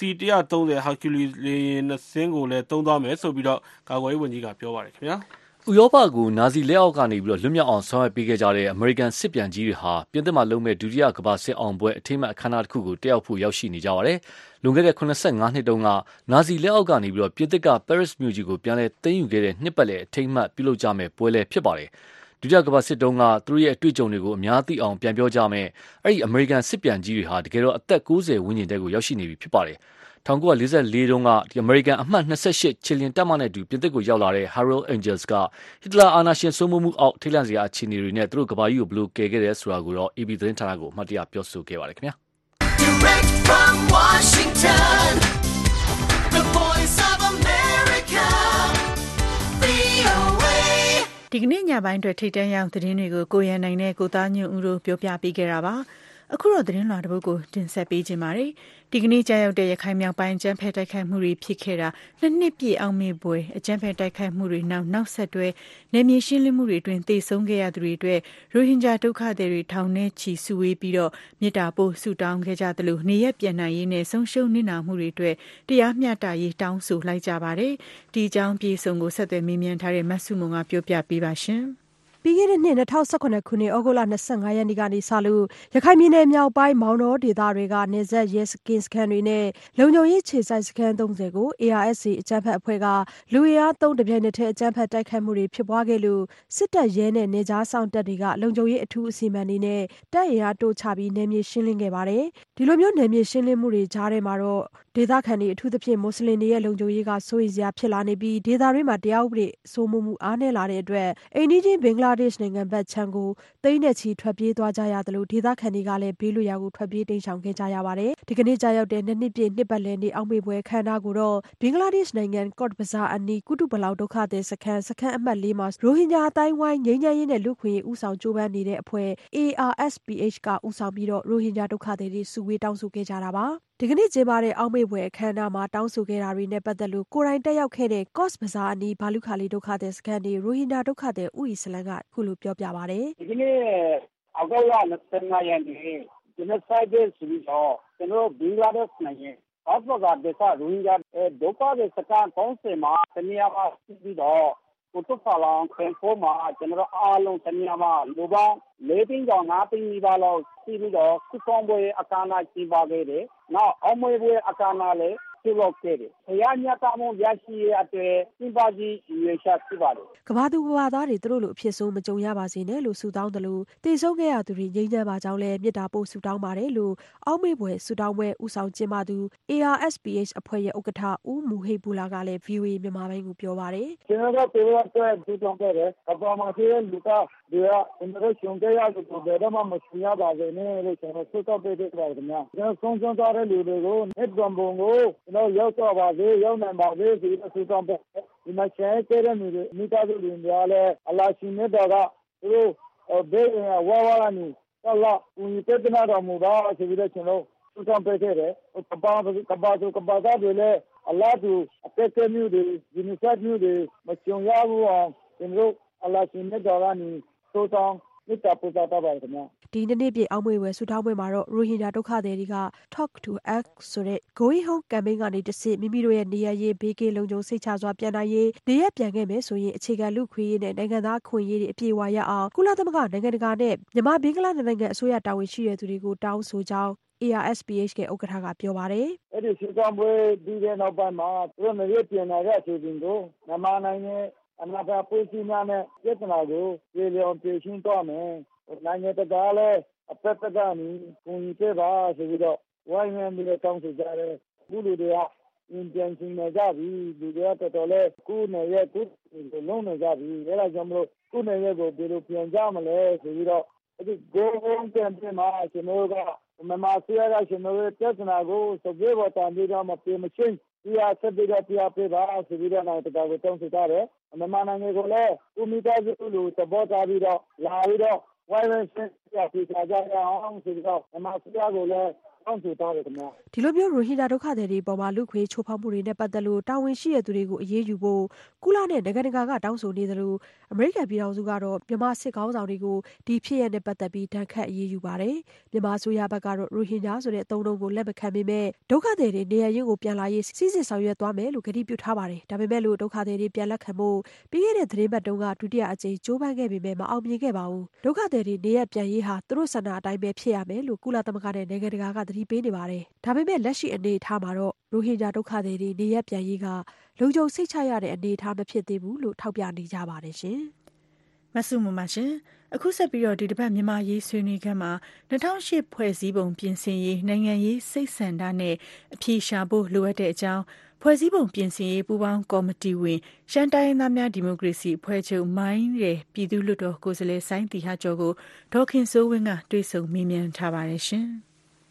C-130 Hercules လေယာဉ်2စင်းကိုလည်းသုံးသွားမယ်ဆိုပြီးတော့ကာကွယ်ရေးဝန်ကြီးကပြောပါတယ်ခင်ဗျာ။ဥရောပကိုနာဇီလက်အောက်ကနေပြီးတော့လွတ်မြောက်အောင်ဆောင်ရွက်ပေးခဲ့ကြတဲ့အမေရိကန်စစ်ပြန်ကြီးတွေဟာပြင်သစ်မှာလုပ်မဲ့ဒုတိယကမ္ဘာစစ်အောင်ပွဲအထိမ်းအမှတ်အခမ်းအနားတစ်ခုကိုတက်ရောက်ဖို့ရောက်ရှိနေကြပါတယ်။လွန်ခဲ့တဲ့85နှစ်တုန်းကနာဇီလက်အောက်ကနေပြီးတော့ပြင်သစ်ကပဲရစ်မြို့ကြီးကိုပြန်လဲသိမ်းယူခဲ့တဲ့နှစ်ပတ်လည်အထိမ်းအမှတ်ပြုလုပ်ကြမဲ့ပွဲလည်းဖြစ်ပါတယ်။ဒုတိယကမ္ဘာစစ်တုန်းကသူတို့ရဲ့အတွေ့အကြုံတွေကိုအများသိအောင်ပြန်ပြောကြမဲ့အဲ့ဒီအမေရိကန်စစ်ပြန်ကြီးတွေဟာတကယ်တော့အသက်90ဝန်းကျင်တဲကိုရောက်ရှိနေပြီဖြစ်ပါတယ်။1944တုန်းကအမေရိကန်အမှတ်28ချီလင်တပ်မနဲ့အတူပြင်သစ်ကိုရောက်လာတဲ့ Harold Angels ကဟစ်တလာအာဏာရှင်စိုးမိုးမှုအောက်ထိတ်လန့်စရာအခြေအနေတွေနဲ့သူတို့ကမ္ဘာကြီးကိုဘလို့ကယ်ခဲ့တယ်ဆိုတာကိုတော့ AB သတင်းဌာနကိုအမှတ်တရပြောဆိုခဲ့ပါတယ်ခင်ဗျာ Direct from Washington The Voice of America VOA ဒီကနေ့ညပိုင်းအတွက်ထိတ်တန့်ရောက်သတင်းတွေကိုကိုရန်နိုင်နဲ့ကိုသားညွန့်ဦးတို့ပြောပြပေးခဲ့တာပါအခုတော့သတင်းလွှာတစ်ပုဒ်ကိုတင်ဆက်ပေးခြင်းပါတယ်ဒီကနေ့ကြာရောက်တဲ့ရခိုင်မြောက်ပိုင်းအကြမ်းဖက်တိုက်ခိုက်မှုတွေဖြစ်ခဲ့တာနှစ်ပြည့်အောင်မေပွဲအကြမ်းဖက်တိုက်ခိုက်မှုတွေနောက်ဆက်တွဲနယ်မြေရှင်းလင်းမှုတွေအတွင်းသေဆုံးခဲ့ရသူတွေအတွက်ရိုဟင်ဂျာဒုက္ခသည်တွေထောင်နဲ့ချီစုဝေးပြီးတော့မေတ္တာပို့ဆုတောင်းခဲ့ကြသလိုနေရပြန်နိုင်ရေးနဲ့ဆုံးရှုံးနစ်နာမှုတွေအတွက်တရားမျှတရေးတောင်းဆိုလိုက်ကြပါတယ်ဒီအကြောင်းပြေဆုံးကိုဆက်သွယ်မေးမြန်းထားတဲ့မဆုမွန်ကပြောပြပေးပါရှင်ပြီးခဲ့တဲ့နှစ်2018ခုနှစ်ဩဂုတ်လ25ရက်နေ့ကနေစလို့ရခိုင်ပြည်နယ်မြောက်ပိုင်းမောင်တော်ဒေသတွေကနယ်စပ်ရဲစခန်းတွေနဲ့လုံခြုံရေးခြေစိုက်စခန်း30ကို ARSA အကြမ်းဖက်အဖွဲ့ကလူအင်အား3တပြိုင်နက်တည်းအကြမ်းဖက်တိုက်ခိုက်မှုတွေဖြစ်ပွားခဲ့လို့စစ်တပ်ရဲနဲ့နေကြားဆောင်တပ်တွေကလုံခြုံရေးအထူးအစီအမံတွေနဲ့တပ်အင်အားတိုးချပြီးနယ်မြေရှင်းလင်းခဲ့ပါတယ်ဒီလိုမျိုးနယ်မြေရှင်းလင်းမှုတွေကြားထဲမှာတော့ဒေသခံတွေအထူးသဖြင့်မွတ်စလင်တွေရဲ့လုံခြုံရေးကစိုးရိမ်စရာဖြစ်လာနေပြီးဒေသတွင်းမှာတရားဥပဒေစိုးမိုးမှုအားနည်းလာတဲ့အတွက်အိန္ဒိယဘင်္ဂလားဒေ့ရှ်နိုင်ငံဘက်ခြမ်းကိုသိန်းနဲ့ချီထွက်ပြေးသွားကြရတယ်လို့ဒေသခံတွေကလည်းဘေးလွတ်ရာကိုထွက်ပြေးတိမ်းရှောင်ခဲ့ကြရပါတယ်ဒီကနေ့ကြာရောက်တဲ့နှစ်ပြည့်နှစ်ပတ်လည်နေ့အောက်မေ့ပွဲခမ်းနားကိုတော့ဘင်္ဂလားဒေ့ရှ်နိုင်ငံကော့ဘဇာအနီးကုတုပလောက်ဒုက္ခသည်စခန်းအမှတ်4မှာရိုဟင်ဂျာအတိုင်းဝိုင်းငြိမ်းချမ်းရေးနဲ့လူခွင့်ရေးဦးဆောင်ကြိုးပမ်းနေတဲ့အဖွဲ့ ARSPH ကဦးဆောင်ပြီးတော့ရိုဟင်ဂျာဒုက္ခသည်တွေစုဝေးတောင်းဆိုခဲ့ကြတာပါဒီကနေ့ကျင်းပတဲ့အောက်မေ့ပွဲအခမ်းအနားမှာတောင်းဆိုခဲ့တာတွေနဲ့ပတ်သက်လို့ကိုယ်တိုင်တက်ရောက်ခဲ့တဲ့ကော့ဘဇာအနီးဘာလူခါလီဒုက္ခသည်စခန်းနေရိုဟင်ဂျာဒုက္ခသည်ဦးအီစလန်ကခုလိုပြောပြပါတယ်ဒီကနေ့အောက်ကလ25ရက်နေ့ကျွန်တော်ဆိုင်ဒေးဆိုပြီးတော့ကျွန်တော်ဘင်္ဂလားဒေ့ရှ်နိုင်ငံကော့ဘဇာဒေသရိုဟင်ဂျာဒုက္ခသည်စခန်း30မှာတနေရာမှာပြီးတော့ကိုတုဖာလောင်ခွန်ဖိုးမှာကျွန်တော်အားလုံးတနေရာမှာလူပေါင်း4သိန်းကျော်5သိန်းနီးပါးလောက်ရှိပြီးတော့စုပေါင်းပွဲအခမ်းအနားကျင်းပခဲ့တယ်။နောက်အောင်မွေပွဲအခမ်းအနားလည်းပြုလုပ်ခဲ့တယ်။ဘုရားမြတ်တာမှုရရှိရတဲ့ကျင်းပကြီးရွေးချယ်ဖြစ်ပါတယ်။ကဘာသူကဘာသားတွေသူတို့လိုအဖြစ်ဆုံးမကြုံရပါစေနဲ့လို့ဆုတောင်းတယ်လို့တည်ဆုံးခဲ့ရသူတွေငြိမ်းချမ်းပါကြောင်းလည်းမေတ္တာပို့ဆုတောင်းပါတယ်လို့အောက်မေ့ပွဲဆုတောင်းပွဲဦးဆောင်ကျင်းပသူ ARSPH အဖွဲ့ရဲ့ဥက္ကဋ္ဌဦးမူဟိဘူလာကလည်း VOA မြန်မာပိုင်းကိုပြောပါတယ်။ကျွန်တော်တို့ပြောရတဲ့ဆုတောင်းခဲ့တယ်။ကဘာမှာရှိတဲ့လူကတွေကကျွန်တော်ရှုံးခဲ့ရတဲ့ဘယ်တော့မှမရှိရပါစေနဲ့လို့ကျွန်တော်ဆုတောင်းပေးတဲ့ပါတယ်ခင်ဗျာ။ကျွန်တော်ဆုံးရှုံးသွားတဲ့လူတွေကိုနှစ်ဘုံဘုံကိုကျွန်တော်ရောက်တော့ပါစေရောက်နိုင်ပါစေဆိုပြီးဆုတောင်းပေးဒီမှာဆဲတဲ့လူတွေမိသားစုတွေလည်းအလရှိမြတ်တော်ကသူတို့ဘေးဝါကနေတော့လာဦးပြတဲ့နာတော်မူပါဆိုပြီးတော့ကျွန်တော်ဆုတောင်းပေးခဲ့တယ်ကဘာသားတွေလည်းအလားတူအသက်သွေးမျိုးတွေဒီနေ့ဆက်မျိုးတွေမကြုံရဘူးအောင်ကျွန်တော်အလရှိမြတ်တော်ကနေဆုတောင်းမေတ္တာပို့သတာပါတယ်ခင်ဗျာဒီနေ့ပြည့်အောင်မွေဝယ်ဆူတောင်းပွဲမှာတော့ရိုဟင်ဂျာဒုက္ခသည်တွေက Talk to Us ဆိုတဲ့ Going Home campaign ကနေတဆင့်မိမိတို့ရဲ့နေရရေးဘေးကင်းလုံခြုံစိတ်ချစွာပြန်နိုင်ရေးနေရပြန်ခဲ့မယ်ဆိုရင်အခြေခံလူခွင့်ရေးနဲ့နိုင်ငံသားခွင့်ရေးတွေအပြည့်အဝရအောင်ကုလသမဂ္ဂနိုင်ငံတကာနဲ့မြန်မာဘင်္ဂလားဒေ့ရှ်နိုင်ငံအစိုးရတာဝန်ရှိတဲ့သူတွေကိုတောင်းဆိုကြောင်း ARSPH ကဥက္ကဋ္ဌကပြောပါတယ်။အဲ့ဒီစူတောင်းပွဲပြီးတဲ့နောက်ပိုင်းမှာသူတို့နေရပြန်လာတဲ့အချိန်ကိုမြန်မာနိုင်ငံအနာဂတ်ပြည်စည်းများနဲ့ပြဿနာကိုပြေလည်အောင်ဖြေရှင်းသွားမယ်နိုင်ငံတကာလည်းအဖက်ဖက်ကနေကူညီပေးပါဆိုပြီးတော့ဝိုင်းဝန်းပြီးတောင်းဆိုကြတယ်လူတွေကပြန်ရှင်းနေကြပြီလူတွေကတော်တော်လေးကိုယ်နဲ့ရဲ့ကိုယ်လုံးနေကြပြီအဲ့ဒါကြောင့်မလို့ကိုယ်နဲ့ရဲ့ကိုဘယ်လိုပြန်ကြမလဲဆိုပြီးတော့အဲ့ဒီ Go Home campaign မှာကျွန်တော်ကမြန်မာစီးရကကျွန်တော်ရဲ့ပြဿနာကိုစကြေးဝတ်တန်ပြီးတော့မပြေမချင်းဒီအဆက်ပြီးတော့ပြပေးပါဆိုပြီးတော့နိုင်ငံတကာကိုတောင်းဆိုကြတယ်မြန်မာနိုင်ငံကိုလည်းဦးမိသားစုလူသဘောထားပြီးတော့လာပြီးတော့ဝိုင်းဝန်းရှင်းပြပြကြရအောင်ဆိုပြီးတော့မြန်မာစီးရကိုလည်းတောင်းဆိုထားတယ်ခင်ဗျာဒီလိုမျိုးရိုဟင်ဂျာဒုက္ခသည်တွေပေါ်မှာလူခွေချိုးဖောက်မှုတွေနဲ့ပတ်သက်လို့တာဝန်ရှိတဲ့သူတွေကိုအရေးယူဖို့ကုလနဲ့နိုင်ငံတကာကတောင်းဆိုနေသလိုအမေရိကန်ပြည်ထောင်စုကတော့မြန်မာစစ်ကောင်းဆောင်တွေကိုဒီဖြစ်ရပ်နဲ့ပတ်သက်ပြီးတန်ခတ်အရေးယူပါတယ်မြန်မာအစိုးရဘက်ကတော့ရိုဟင်ဂျာဆိုတဲ့အသုံးအနှုန်းကိုလက်မခံပေမဲ့ဒုက္ခသည်တွေနေရာရင်းကိုပြန်လာရေးစီစစ်ဆောင်ရွက်သွားမယ်လို့ကတိပြုထားပါတယ်ဒါပေမဲ့လို့ဒုက္ခသည်တွေပြန်လက်ခံဖို့ပြီးခဲ့တဲ့သတင်းပတ်တုန်းကဒုတိယအကြိမ်ကြိုးပမ်းခဲ့ပေမဲ့မအောင်မြင်ခဲ့ပါဘူးဒုက္ခသည်တွေနေရာပြန်ရေးဟာသူတို့ဆန္ဒအတိုင်းပဲဖြစ်ရမယ်လို့ကုလသမဂ္ဂနဲ့နိုင်ငံတကာကသတိပေးနေပါတယ်ဒါပေမဲ့လက်ရှိအနေအထားမှာတော့ရိုဟင်ဂျာဒုက္ခသည်တွေနေရပြန်ရေးကလုံခြုံစိတ်ချရတဲ့အနေအထားမဖြစ်သေးဘူးလို့ထောက်ပြနေကြပါတယ်ရှင်။မဆုမမရှင်အခုဆက်ပြီးတော့ဒီတစ်ပတ်မြန်မာရေးဆွေးနွေးခန်းမှာ2008ဖွဲ့စည်းပုံပြင်ဆင်ရေးနိုင်ငံရေးစိတ်ဆန္ဒနဲ့အဖြေရှာဖို့လိုအပ်တဲ့အကြောင်းဖွဲ့စည်းပုံပြင်ဆင်ရေးပူးပေါင်းကော်မတီဝင်ရှမ်းတိုင်းသားများဒီမိုကရေစီအဖွဲ့ချုပ်မိုင်းရဲ့ပြည်သူ့လွှတ်တော်ကိုယ်စားလှယ်စိုင်းတီဟာကျော်ကိုဒေါခင်စိုးဝင်းကတွေ့ဆုံမေးမြန်းထားပါတယ်ရှင်။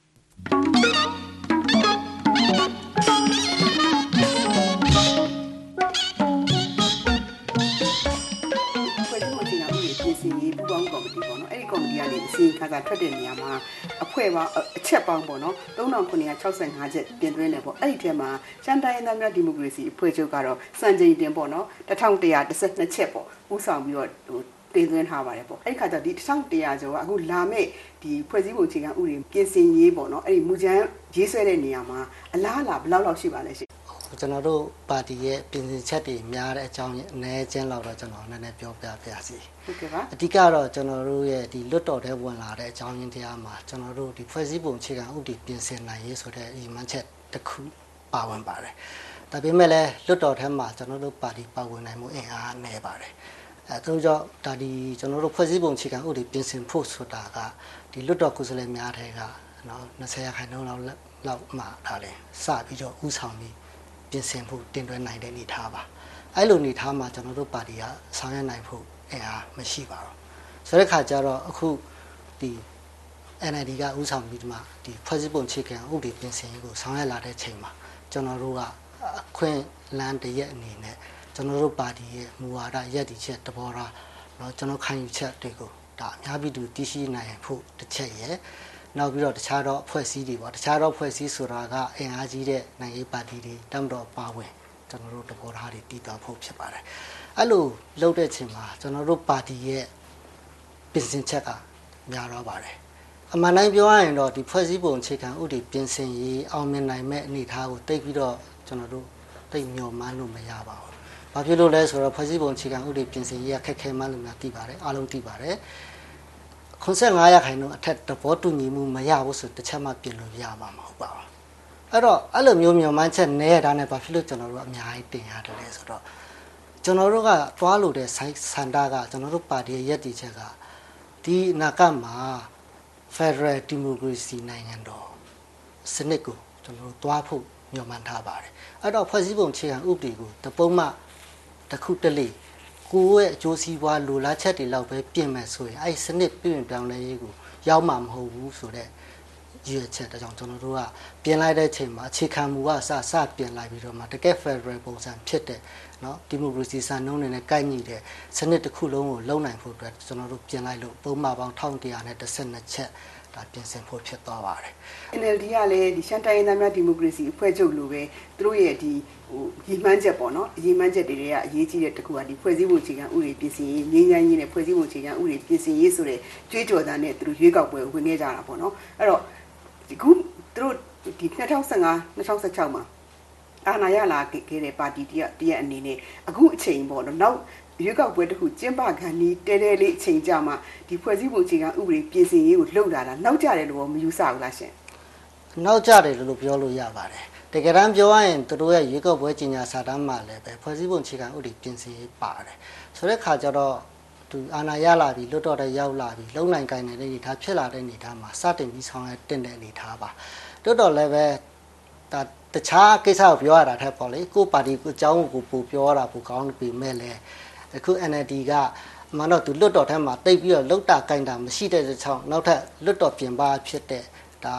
ကော်မတီကနေအစီရင်ခံစာထွက်တဲ့နေရာမှာအဖွဲ့ပေါင်းအချက်ပေါင်းပေါ့နော်3965ချက်တင်သွင်းတယ်ပေါ့အဲ့ဒီထဲမှာရှမ်းတိုင်းသားများဒီမိုကရေစီအဖွဲ့ချုပ်ကတော့စံချိန်တင်ပေါ့နော်1112ချက်ပေါ့ဥဆောင်ပြီးတော့တင်သွင်းထားပါတယ်ပေါ့အဲ့ဒီခါကျဒီ1100ကျော်ကအခုလာမဲ့ဒီဖွဲ့စည်းပုံအခြေခံဥပဒေပြင်ဆင်ရေးပေါ့နော်အဲ့ဒီမူကြမ်းရေးဆွဲတဲ့နေရာမှာအလားအလာဘယ်လောက်ရှိပါလဲရှင်ကျွန်တော်တို့ပါတီရဲ့ပြင်ဆင်ချက်တွေများတဲ့အကြောင်းအနည်းချင်းလောက်တော့ကျွန်တော်နည်းနည်းပြောပြပါရစေဟုတ်ကဲ့ပါအဓိကတော့ကျွန်တော်တို့ရဲ့ဒီလွတ်တော်တဲ့ဝင်လာတဲ့အကြောင်းရင်းတရားမှာကျွန်တော်တို့ဒီဖွဲ့စည်းပုံအခြေခံဥပဒေပြင်ဆင်နိုင်ရေးဆိုတဲ့ဒီမှန်ချက်တစ်ခုပါဝင်ပါတယ်ဒါပေမဲ့လည်းလွတ်တော်ထဲမှာကျွန်တော်တို့ပါတီပါဝင်နိုင်မှုအင်အားနည်းပါတယ်သူတို့ကြောင့်ဒါဒီကျွန်တော်တို့ဖွဲ့စည်းပုံအခြေခံဥပဒေပြင်ဆင်ဖို့ဆိုတာကဒီလွတ်တော်ကိုယ်စားလှယ်များထဲကနော်20%လောက်မှဒါလည်းစပြီးတော့ဥဆောင်ပြီးပြင်ဆင်ဖို့တင်သွင်းနိုင်တဲ့အနေထားပါအဲ့လိုအနေထားမှာကျွန်တော်တို့ပါတီကဆောင်ရွက်နိုင်ဖို့အားမရှိပါဘူးဆိုတဲ့ခါကျတော့အခုဒီ NLD ကဥဆောင်ပြီးဒီမှာဒီဖွဲ့စည်းပုံအခြေခံဥပဒေပြင်ဆင်ရေးကိုဆောင်ရွက်လာတဲ့ချိန်မှာကျွန်တော်တို့ကအခွင့်လမ်းတရက်အနေနဲ့ကျွန်တော်တို့ပါတီရဲ့မူဝါဒရပ်တည်ချက်တဘောထားเนาะကျွန်တော်ခံယူချက်တွေကိုဒါအများပြည်သူသိရှိနိုင်ဖို့တစ်ချက်ရယ်နောက်ပြီးတော့တခြားတော့အဖွဲ့အစည်းတွေပေါ့တခြားတော့အဖွဲ့အစည်းဆိုတာကအင်အားကြီးတဲ့နိုင်ငံရေးပါတီတွေတမ်းတော့ပါဝင်ကျွန်တော်တို့တဘောထားတွေတည်တော်ဖို့ဖြစ်ပါတယ်အဲ့လိုလုပ်တဲ့ချိန်မှာကျွန်တော်တို့ပါတီရဲ့ပြင်ဆင်ချက်ကများတော့ပါတယ်အမှန်တိုင်းပြောရရင်တော့ဒီဖွဲ့စည်းပုံအခြေခံဥပဒေပြင်ဆင်ရေးအောင်မြင်နိုင်မဲ့အနေအထားကိုတိတ်ပြီးတော့ကျွန်တော်တို့တိတ်မျှော်မှန်းလို့မရပါဘူးဘာဖြစ်လို့လဲဆိုတော့ဖွဲ့စည်းပုံအခြေခံဥပဒေပြင်ဆင်ရေးကခက်ခဲမှန်းလို့များသိပါတယ်အားလုံးသိပါတယ်95%အထက်သဘောတူညီမှုမရဘူးဆိုတစ်ချက်မှပြင်လို့ရမှာမဟုတ်ပါဘူးအဲ့တော့အဲ့လိုမျိုးမျှော်မှန်းချက်နဲ့ဒါနဲ့ဘာဖြစ်လို့ကျွန်တော်တို့အများကြီးတင်ရတယ်လဲဆိုတော့ကျွန်တော်တို့ကတွားလို့တဲ့စန္ဒကကျွန်တော်တို့ပါတီရဲ့ရည်တည်ချက်ကဒီအနာဂတ်မှာ Federal Democracy နိုင်ငံတော်စနစ်ကိုကျွန်တော်တို့တွားဖို့မျှော်မှန်းထားပါတယ်အဲ့တော့ဖွဲ့စည်းပုံအခြေခံဥပဒေကိုတပုံမှတစ်ခုတလေကိုယ့်ရဲ့အကျိုးစီးပွားလိုလားချက်တွေလောက်ပဲပြင်မယ်ဆိုရင်အဲ့စနစ်ပြင်ပြောင်းလဲရေးကိုရောက်မှာမဟုတ်ဘူးဆိုတဲ့ရည်ချက်တကြောင်ကျွန်တော်တို့ကပြင်လိုက်တဲ့ချိန်မှာအခြေခံမူကစပြင်လိုက်ပြီးတော့မှတကယ် Federal ပုံစံဖြစ်တဲ့เนาะဒီမိုကရေစီစံနှုန်းတွေနဲ့ကိုက်ညီတဲ့စနစ်တစ်ခုလုံးကိုလုံနိုင်ဖို့အတွက်ကျွန်တော်တို့ပြင်လိုက်လို့ပုံမှန်ပေါင်း1112ချက်ဒါပြင်ဆင်ဖို့ဖြစ်သွားပါတယ် NLD ကလည်းဒီရှမ်းတိုင်းရင်းသားများဒီမိုကရေစီအဖွဲ့ချုပ်လိုပဲသူတို့ရဲ့ဒီရည်မှန်းချက်ပေါ့နော်ရည်မှန်းချက်တွေကအရေးကြီးတဲ့တခုကဒီဖွဲ့စည်းပုံအခြေခံဥပဒေပြင်ဆင်ရေးငြိမ်းချမ်းရေးနဲ့ဖွဲ့စည်းပုံအခြေခံဥပဒေပြင်ဆင်ရေးဆိုတဲ့ကြွေးကြော်သံနဲ့သူတို့ရွေးကောက်ပွဲဝင်ခဲ့ကြတာပေါ့နော်အဲ့တော့ဒီခုသူတို့ဒီ2015-2016မှာအာဏာရလာခဲ့တဲ့ပါတီတရက်အနေနဲ့အခုအချိန်ပေါ့နော်နောက်ရွေးကောက်ပွဲတစ်ခုကျင်းပခံဒီတဲလေးအချိန်ကြာမှဒီဖွဲ့စည်းပုံအခြေခံဥပဒေပြင်ဆင်ရေးကိုလှုပ်လာတာနောက်ကျတယ်လို့မယူဆဘူးလားရှင်နောက်ကျတယ်လို့ပြောလို့ရပါတယ်တကယ်တမ်းပြောရရင်သူတို့ရဲ့ရွေးကောက်ပွဲကြီးညာစာတမ်းမှာလည်းပဲဖွဲ့စည်းပုံအခြေခံဥပဒေပြင်ဆင်ရေးပါတယ်ဆိုတဲ့ခါကျတော့သူအာဏာရလာပြီလွတ်တော်တဲ့ရောက်လာပြီလုံနိုင်ကိုင်းနေတဲ့အနေထားဖြစ်လာတဲ့အနေထားမှာစတင်ပြီးဆောင်ရွက်တင်တဲ့အနေထားပါလွတ်တော်လည်းပဲဒါတခြားကိစ္စကိုပြောရတာထက်ပေါ့လေကိုပါတီကိုအကြောင်းကိုပို့ပြောရတာပိုကောင်းပြီမဲ့လေအခု NLD ကမှတော့သူလွတ်တော်ထဲမှာတိတ်ပြီးတော့လုတ်တာကိုင်းတာမရှိတဲ့ကြောင့်နောက်ထပ်လွတ်တော်ပြင်ပဖြစ်တဲ့ဒါ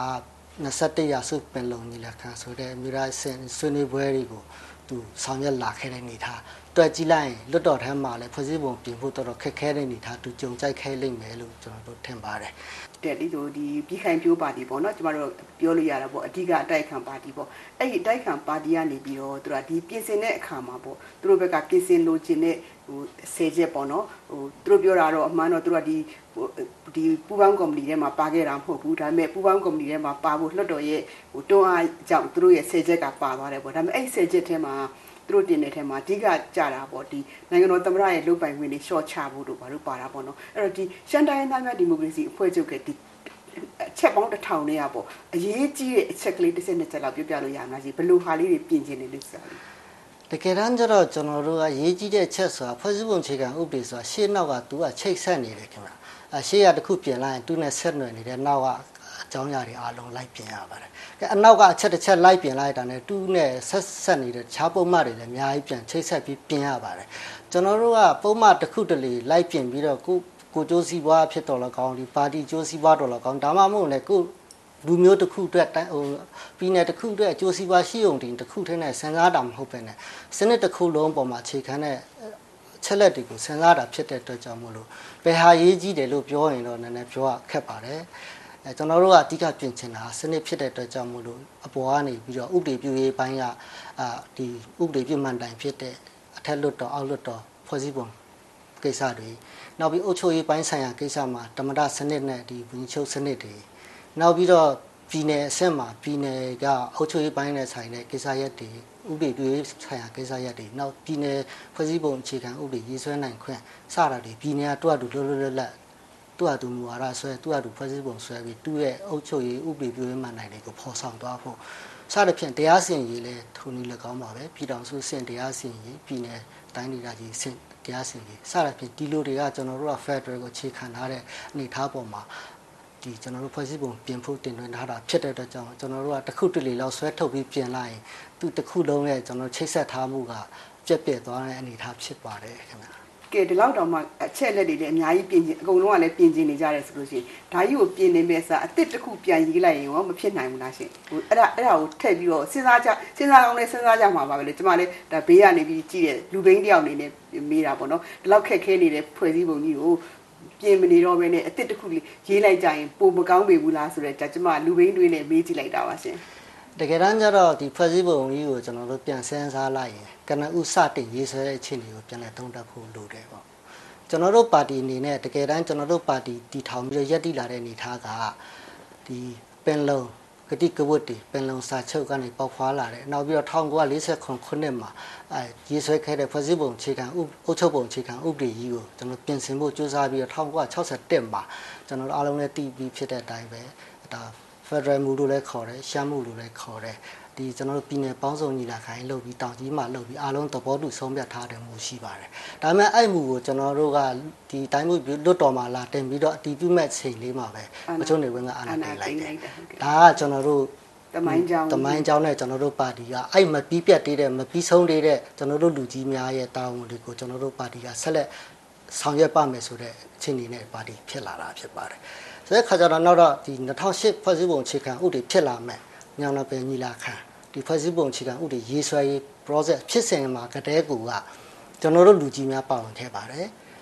21ရာစုပင်လုံညီလာခံဆိုတဲ့မြို့ရဆင်ဆွေးနွေးပွဲတွေကိုသူဆောင်ရွက်လာခဲ့တဲ့အနေထားတွက်ကြည့်လိုက်ရင်လွတ်တော်ထဲမှာလည်းဖွဲ့စည်းပုံပြင်ဖို့တော်တော်ခက်ခဲတဲ့အနေထားသူကြုံကြိုက်ခဲလိမ့်မယ်လို့ကျွန်တော်တို့ထင်ပါတယ်တဲ့ဒီလိုဒီပြည်ခိုင်ပြိုးပါတီပေါ့နော်ကျမတို့ပြောလို့ရတာပေါ့အဓိကအတိုက်ခံပါတီပေါ့အဲ့ဒီအတိုက်ခံပါတီကနေပြီးတော့သူကဒီပြင်ဆင်တဲ့အခါမှာပေါ့သူတို့ဘက်ကပြင်ဆင်လိုချင်တဲ့10ချက်ပေါ့နော်သူတို့ပြောတာတော့အမှန်တော့သူတို့ကဒီပူပေါင်းကော်မတီထဲမှာပါခဲ့တာမဟုတ်ဘူးဒါပေမဲ့ပူပေါင်းကော်မတီထဲမှာပါဖို့လွှတ်တော်ရဲ့တွန်းအားကြောင့်သူတို့ရဲ့10ချက်ကပါသွားတယ်ပေါ့ဒါပေမဲ့အဲ့10ချက်ထဲမှာသူတို့တင်တဲ့ထဲမှာအဓိကကြတာပေါ့ဒီနိုင်ငံတော်သမ္မတရဲ့လုပ်ပိုင်ခွင့်တွေရှော့ချဖို့တို့ဘာလို့ပါတာပေါ့နော်အဲ့တော့ဒီရှမ်းတိုင်းရင်းသားများဒီမိုကရေစီအဖွဲ့ချုပ်ကဒီအချက်ပေါင်း1000နဲ့ပေါ့အရေးကြီးတဲ့အချက်ကလေး12ချက်လောက်ပြောပြလို့ရမှာကြီးဘယ်လိုဟာလေးတွေပြင်ကျင်နေလို့ဆိုတာတကယ်တမ်းကျတော့ကျွန်တော်တို့ကရေးကြီးတဲ့ချက်ဆိုတာဖွဲ့စည်းပုံအခြေခံဥပဒေဆိုတာရှေ့နောက်ကသူကချိတ်ဆက်နေတယ်ခင်ဗျာရှေ့ရတစ်ခုပြင်လိုက်ရင်သူနဲ့ဆက်နွယ်နေတဲ့နောက်ကအကြောင်းအရာတွေအားလုံးလိုက်ပြင်ရပါတယ်အနောက်ကအချက်တစ်ချက်လိုက်ပြင်လိုက်တာနဲ့သူနဲ့ဆက်နေတဲ့ခြားပုံမှန်တွေလည်းအများကြီးပြန်ချိတ်ဆက်ပြီးပြင်ရပါတယ်ကျွန်တော်တို့ကပုံမှန်တစ်ခုတလေလိုက်ပြင်ပြီးတော့ကိုကျိုးစီးပွားဖြစ်တော်လကောင်းဒီပါတီကျိုးစီးပွားတော်လကောင်းဒါမှမဟုတ်လေကိုလူမျိုးတစ်ခုအတွက်ပြည်နယ်တစ်ခုအတွက်အကျိုးစီးပွားရှိုံတင်တစ်ခုထဲနဲ့စဉ်းစားတာမဟုတ်ပဲနဲ့စနစ်တစ်ခုလုံးပေါ်မှာအခြေခံတဲ့ချက်လက်တွေကိုစဉ်းစားတာဖြစ်တဲ့အတွက်ကြောင့်မို့လို့ဘယ်ဟာရေးကြီးတယ်လို့ပြောရင်တော့နည်းနည်းပြောရခက်ပါတယ်ကျွန်တော်တို့ကအဓိကပြင်ချင်တာစနစ်ဖြစ်တဲ့အတွက်ကြောင့်မို့လို့အပေါ်ကနေပြီးတော့ဥပဒေပြုရေးပိုင်းကဒီဥပဒေပြုမှန်တိုင်ဖြစ်တဲ့အထက်လွှတ်တော်အောက်လွှတ်တော်ဖွဲ့စည်းပုံကိစ္စတွေနောက်ပြီးအုပ်ချုပ်ရေးပိုင်းဆိုင်ရာကိစ္စမှာဓမ္မတစနစ်နဲ့ဒီဝန်ကြီးချုပ်စနစ်တွေနောက်ပြီးတော့ပြည်နယ်အဆင့်မှာပြည်နယ်ကအုပ်ချုပ်ရေးပိုင်းနဲ့ဆိုင်တဲ့ကိစ္စရပ်တွေဥပဒေပြုရေးဆိုင်ရာကိစ္စရပ်တွေနောက်ပြည်နယ်ဖွဲ့စည်းပုံအခြေခံဥပဒေရေးဆွဲနိုင်ခွင့်စတာတွေပြည်နယ်ကတွတ်တူလွတ်လပ်သူ့အတူမူဝါဒဆွဲသူ့အတူဖွဲ့စည်းပုံဆွဲပြီးသူ့ရဲ့အုပ်ချုပ်ရေးဥပဒေပြုရေးမှန်နိုင်တွေကိုဖော်ဆောင်သွားဖို့စသဖြင့်တရားစီရင်ရေးလည်းထိုနည်းလည်းကောင်းပါပဲပြည်ထောင်စုစင်တရားစီရင်ရေးပြည်နယ်တိုင်းဒေသကြီးစင်တရားစီရင်ရေးစသဖြင့်ဒီလိုတွေကကျွန်တော်တို့က Federal ကိုခြေခံထားတဲ့အနေအထားပေါ်မှာဒီကျွန်တော်တို့ဖွဲ့စည်းပုံပြင်ဖို့တင်သွင်းထားတာဖြစ်တဲ့အတွက်ကြောင့်ကျွန်တော်တို့ကတစ်ခုတစ်လေလောက်ဆွဲထုတ်ပြီးပြင်လိုက်ရင်သူတစ်ခုလုံးနဲ့ကျွန်တော်ချိတ်ဆက်ထားမှုကပြက်ပြက်သွားတဲ့အနေအထားဖြစ်ပါတယ်ခင်ဗျာကဲဒီလောက်တော့မှအချက်လက်တွေလည်းအများကြီးပြင်အကုန်လုံးကလည်းပြင်ကျင်နေကြတယ်ဆိုလို့ရှိရင်ဒါကြီးကိုပြင်နေမဲ့စားအစ်စ်တစ်ခုပြန်ရေးလိုက်ရင်ရောမဖြစ်နိုင်ဘူးလားရှင်ဟိုအဲ့ဒါကိုထည့်ပြီးတော့စဉ်းစားကောင်းနဲ့စဉ်းစားကြမှာပါပဲလေကျမလည်းဒါဘေးကနေပြီးကြည့်တယ်လူဘိန်းတယောက်အနေနဲ့မေးတာပေါ့နော်ဒီလောက်ခက်ခဲနေတဲ့ဖွဲ့စည်းပုံကြီးကိုပြင်မနေတော့ဘဲနဲ့အစ်စ်တစ်ခုလေးရေးလိုက်ကြရင်ပိုမကောင်းပေဘူးလားဆိုတော့ကျမလူဘိန်းတွေနဲ့မေးကြည့်လိုက်တာပါရှင်တကယ်တမ်းကျတော့ဒီဖွဲ့စည်းပုံကြီးကိုကျွန်တော်တို့ပြန်စဉ်းစားလိုက်ရင်ကနဦးစတင်ရေးဆွဲတဲ့အခြေအနေကိုပြန်လည်သုံးသပ်ဖို့လိုတယ်ပေါ့ကျွန်တော်တို့ပါတီအနေနဲ့တကယ်တမ်းကျွန်တော်တို့ပါတီတည်ထောင်ပြီးတော့ရပ်တည်လာတဲ့အနေအထားကဒီပင်လုံဂတိကဝတ်တီပင်လုံစာချုပ်ကနေပေါက်ဖွာလာတယ်နောက်ပြီးတော့1949ခုနှစ်မှာရေးဆွဲခဲ့တဲ့ဖွဲ့စည်းပုံအခြေခံအုပ်ချုပ်ပုံအခြေခံဥပဒေကြီးကိုကျွန်တော်ပြင်ဆင်ဖို့ကြိုးစားပြီးတော့1961မှာကျွန်တော်တို့အားလုံးလည်းတည်ပြီးဖြစ်တဲ့အတိုင်းပဲဒါ Federal မူလို့လည်းခေါ်တယ်ရှမ်းမူလို့လည်းခေါ်တယ်ဒီကျွန်တော်တို့ပြည်နယ်ပေါင်းစုံညီလာခံလုပ်ပြီးတောင်ကြီးမှာလုပ်ပြီးအားလုံးသဘောတူဆုံးဖြတ်ထားတဲ့မူရှိပါတယ်ဒါပေမဲ့အဲ့မူကိုကျွန်တော်တို့ကဒီတိုင်းမှုလွတ်တော်မှာလာတင်ပြီးတော့အတီးပြုမဲ့ချိန်လေးမှာပဲအချို့နေဝင်ကအာဏာသိမ်းလိုက်တယ်ဒါကကျွန်တော်တို့တမိုင်းကြောင်းနဲ့ကျွန်တော်တို့ပါတီကအဲ့မပြီးပြတ်သေးတဲ့မပြီးဆုံးသေးတဲ့ကျွန်တော်တို့လူကြီးများရဲ့တာဝန်တွေကိုကျွန်တော်တို့ပါတီကဆက်လက်ဆောင်ရွက်ပါမယ်ဆိုတဲ့အခြေအနေနဲ့ပါတီဖြစ်လာတာဖြစ်ပါတယ်ဆိုတဲ့ခါကျတော့နောက်တော့ဒီ2008ဖွဲ့စည်းပုံအခြေခံဥပဒေဖြစ်လာမယ်ညောင်တော့ပဲညီလာခံဒီဖွဲ့စည်းပုံအခြေခံဥပဒေရေးဆွဲရေး process ဖြစ်စဉ်မှာကတည်းကကျွန်တော်တို့လူကြီးများပါဝင်ခဲ့ပါတယ်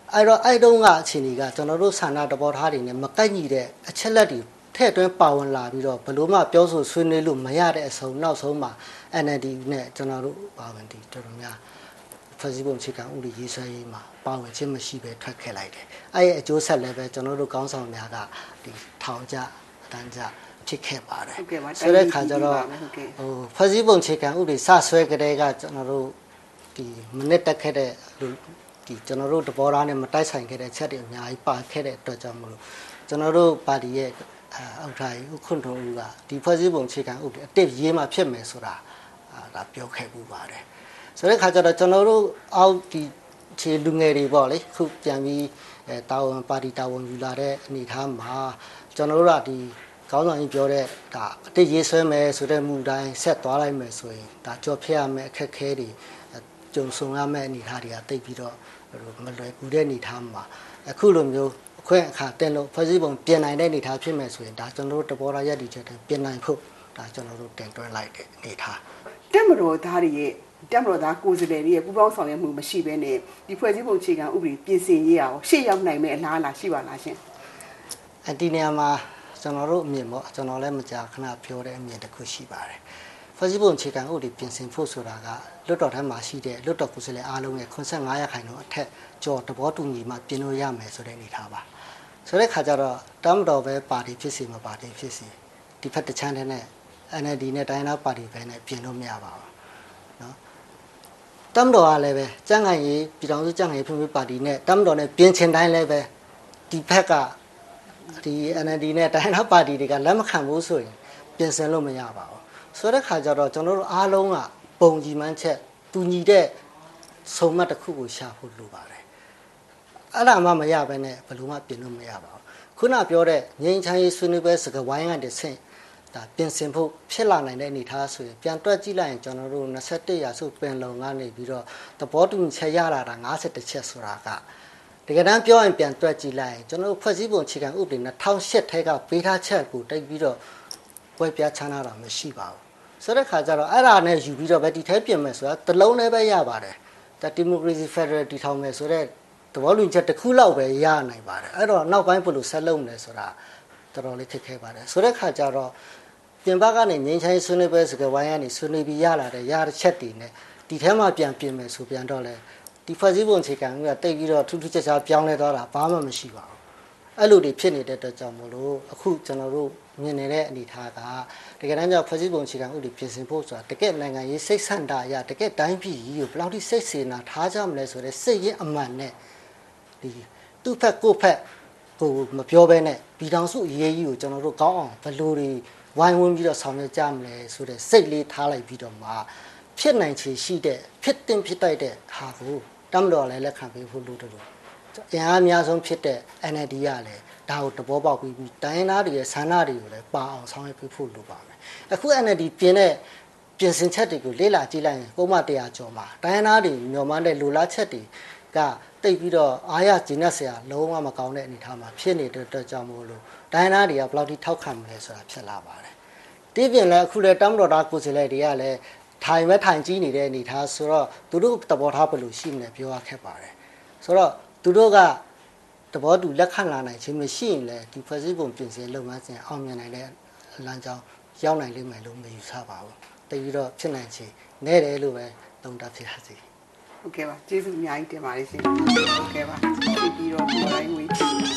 အဲ့တုန်းကအခြေအနေကကျွန်တော်တို့ဆန္ဒတဘောထားတွေနဲ့မကိုက်ညီတဲ့အချက်လက်တွေထဲ့တွင်းပါဝင်လာပြီးတော့ဘလို့မှပြောဆိုဆွေးနွေးလို့မရတဲ့အဆုံးနောက်ဆုံးမှာ NLD နဲ့ကျွန်တော်တို့ပါဝင်ဒီတော်တော်များဖွဲ့စည်းပုံအခြေခံဥပဒေရေးဆွဲရေးမှာပါဝင်ခြင်းမရှိဘဲထွက်ခဲ့လိုက်တယ်အဲ့ရဲ့အကျိုးဆက်လည်းပဲကျွန်တော်တို့ကောင်းဆောင်များကဒီထောင်ကျအတန်းကျဖြစ်ခဲ့ပါတယ်ဆိုတဲ့ခါကျတော့ဖွဲ့စည်းပုံအခြေခံဥပဒေစဆွဲကြတဲ့ကကျွန်တော်တို့ဒီမနစ်တက်ခဲ့တဲ့ဒီကျွန်တော်တို့တဘောသားနဲ့မတိုက်ဆိုင်ခဲ့တဲ့ချက်တွေအများကြီးပါခဲ့တဲ့အတွက်ကြောင့်မလို့ကျွန်တော်တို့ပါတီရဲ့အောက်ထားဥခွန်းတော်ကဒီဖွဲ့စည်းပုံအခြေခံဥပဒေအတစ်ရေးမှဖြစ်မယ်ဆိုတာဒါပြောခဲ့ပူပါတယ်ဆိုတဲ့ခါကျတော့ကျွန်တော်တို့အောက်ဒီခြေလူငယ်တွေပေါ့လေခုပြန်ပြီးတာဝန်ပါတီတာဝန်ယူလာတဲ့အနေအထားမှာကျွန်တော်တို့ကဒီကောင်းဆောင်ကြီးပြောတဲ့ဒါအတစ်ရေးဆွဲမယ်ဆိုတဲ့မူတိုင်းဆက်သွားလိုက်မယ်ဆိုရင်ဒါကြော်ဖျက်ရမယ်အခက်ခဲတွေကြုံဆုံရမယ့်အနေအထားတွေကတိတ်ပြီးတော့မလွယ်ကူတဲ့အနေအထားမှာအခုလိုမျိုးအခွင့်အခါတင်လို့ဖွဲ့စည်းပုံပြင်နိုင်တဲ့အနေအထားဖြစ်မယ်ဆိုရင်ဒါကျွန်တော်တို့တဘောရရည်တည်ချက်တွေပြင်နိုင်ဖို့ဒါကျွန်တော်တို့တင်သွင်းလိုက်တဲ့အနေအထားတက်မတော်သားတွေရဲ့တက်မတော်သားကိုယ်စားလှယ်တွေရဲ့ပူးပေါင်းဆောင်ရွက်မှုမရှိဘဲနဲ့ဒီဖွဲ့စည်းပုံအခြေခံဥပဒေပြင်ဆင်ရေးအောင်ရှေ့ရောက်နိုင်မယ့်အလားအလာရှိပါလားရှင်ဒီနေရာမှာကျွန်တော်တို့အမြင်ပေါ့ကျွန်တော်လည်းမကြာခဏပြောတဲ့အမြင်တစ်ခုရှိပါတယ်ဖွဲ့စည်းပုံအခြေခံဥပဒေပြင်ဆင်ဖို့ဆိုတာကလွတ်တော်ထမ်းမှာရှိတဲ့လွတ်တော်ကိုယ်စားလှယ်အားလုံးရဲ့85%အထက်ကျော်တဘောတူညီမှပြင်လို့ရမယ်ဆိုတဲ့အနေထားပါဆိုတဲ့ခါကျတော့တမ်းတော်ပဲပါတီဖြစ်စီမပါတီဖြစ်စီဒီဖက်တစ်ချမ်းတဲ့နဲ့ NLD နဲ့တိုင်းသားပါတီပဲနဲ့ပြင်လို့မရပါဘူးเนาะတမ်းတော်ကလည်းပဲကြံ့ခိုင်ရေးပြည်တော်စုကြံ့ခိုင်ရေးဖွဲ့ပါတီနဲ့တမ်းတော်နဲ့ပြင်ချင်တိုင်းလည်းပဲဒီဖက်ကဒီ NLD နဲ့တိုင်းသားပါတီတွေကလက်မခံဘူးဆိုရင်ပြင်ဆင်လို့မရပါဘူးဆိုတဲ့ခါကျတော့ကျွန်တော်တို့အားလုံးကပုံကြီးမှန်းချက်တူညီတဲ့စုံမတ်တစ်ခုကိုရှာဖို့လိုပါတယ်အဲ့ဒါမှမရဘဲနဲ့ဘယ်လိုမှပြင်လို့မရပါဘူးခုနပြောတဲ့ငြိမ်းချမ်းရေးဆွေးနွေးပွဲစကားဝိုင်းကတည်းကဒါပြင်ဆင်ဖို့ဖြစ်လာနိုင်တဲ့အနေအထားဆိုရင်ပြန်တွက်ကြည့်လိုက်ရင်ကျွန်တော်တို့21ရာစုပင်လုံကနေပြီးတော့သဘောတူညီချက်ရလာတာ51ချက်ဆိုတာကတကယ်တမ်းပြောရင်ပြန်တွက်ကြည့်လိုက်ရင်ကျွန်တော်တို့ဖွဲ့စည်းပုံအခြေခံဥပဒေ2008ထဲကပေးထားချက်ကိုတိတ်ပြီးတော့ပွဲပြချမ်းလာတာမရှိပါဘူးဆိုတဲ့ခါကျတော့အဲ့ဒါနဲ့ယူပြီးတော့ပဲဒီထဲပြင်မယ်ဆိုတာတလုံးလည်းပဲရပါတယ်ဒါဒီမိုကရေစီဖက်ဒရယ်တည်ထောင်မယ်ဆိုတဲ့သဘောတူညီချက်တစ်ခုလောက်ပဲရနိုင်ပါတယ်အဲ့တော့နောက်ပိုင်းဘယ်လိုဆက်လုပ်မလဲဆိုတာတော်တော်လေးခက်ခဲပါတယ်ဆိုတဲ့ခါကျတော့ပြင်ပကနေငင်းချိုင်းဆွေးနွေးပွဲစကားဝိုင်းကနေဆွေးနွေးပြီးရလာတဲ့ရတဲ့ချက်တွေနဲ့ဒီထဲမှာပြန်ပြင်မယ်ဆိုပြန်တော့လဲဒီဖွဲ့စည်းပုံအခြေခံကတိတ်ပြီးတော့ထူးထူးခြားခြားပြောင်းလဲသွားတာဘာမှမရှိပါဘူးအဲ့လိုတွေဖြစ်နေတဲ့အတွက်ကြောင့်မို့လို့အခုကျွန်တော်တို့မြင်နေတဲ့အနေအထားကတကယ်တမ်းကျဖွဲ့စည်းပုံအခြေခံဥပဒေပြင်ဆင်ဖို့ဆိုတာတကယ်နိုင်ငံရေးစိတ်ဆန္ဒအရတကယ်တိုင်းပြည်ကြီးကိုဘယ်လောက်ထိစိတ်စေနာထားကြမလဲဆိုတဲ့စိတ်ရင်းအမှန်နဲ့ဒီသူ့ဖက်ကိုယ့်ဖက်ဟိုမပြောဘဲနဲ့ပြည်ထောင်စုအရေးကြီးကိုကျွန်တော်တို့ကောင်းအောင်ဘယ်လိုတွေဝိုင်းဝန်းပြီးတော့ဆောင်ရွက်ကြမလဲဆိုတဲ့စိတ်လေးထားလိုက်ပြီးတော့မှဖြစ်နိုင်ချေရှိတဲ့ဖြစ်တင်ဖြစ်တိုက်တဲ့ဟာကိုတမ်းတော်လည်းလက်ခံပေးဖို့လိုတယ်လို့အင်အားအများဆုံးဖြစ်တဲ့ NLD ကလည်းဒါကိုသဘောပေါက်ပြီးတိုင်းသားတွေရဲ့ဆန္ဒတွေကိုလည်းပါအောင်ဆောင်ရွက်ပေးဖို့လိုပါမယ်အခု NLD ပြင်ဆင်ချက်တွေကိုလေ့လာကြည့်လိုက်ရင်ပုံမှန်100ကျော်မှာတိုင်းသားတွေမျှော်မှန်းတဲ့လိုလားချက်တွေကတိတ်ပြီးတော့အားရကျဉ်းဆရာလုံးဝမကောင်းတဲ့အနေအထားမှာဖြစ်နေတဲ့အတွက်ကြောင့်မို့လို့တိုင်းသားတွေကဘယ်လောက်ထိထောက်ခံမလဲဆိုတာဖြစ်လာပါတယ်ဒီပြင်လည်းအခုလည်းတမ်းတော်သားကိုယ်စားလှယ်တွေကလည်းထိုင်ကြည့်နေတဲ့အနေအထားဆိုတော့သူတို့သဘောထားဘယ်လိုရှိမလဲပြောရခက်ပါတယ်ဆိုတော့သူတို့ကသဘောတူလက်ခံလာနိုင်ခြင်းမရှိရင်လည်းဒီဖွဲ့စည်းပုံပြင်ဆင်လုပ်ငန်းစဉ်အောင်မြင်နိုင်တဲ့လမ်းကြောင်းရောက်နိုင်လိမ့်မယ်လို့မယူဆပါဘူးတကယ်တော့ဖြစ်နိုင်ချေနဲတယ်လို့ပဲသုံးသပ်ဖြစ်ပါစေဟုတ်ကဲ့ပါကျေးဇူးအများကြီးတင်ပါတယ်ရှင်ဟုတ်ကဲ့ပါပြီးတော့ပေါ်တိုင်းဝေး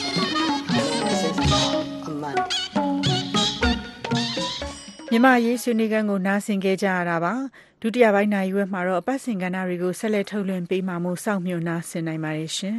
အမှန်မြန်မာရေးဆွေးနွေးခန်းကိုနားဆင်ခဲ့ကြရတာပါဒုတိယပိုင်းနိုင်ရွက်မှာတော့အပတ်စဉ်ကဏ္ဍတွေကိုဆက်လက်ထုတ်လွှင့်ပေးမှာမို့စောင့်မျှော်နားဆင်နိုင်ပါတယ်ရှင်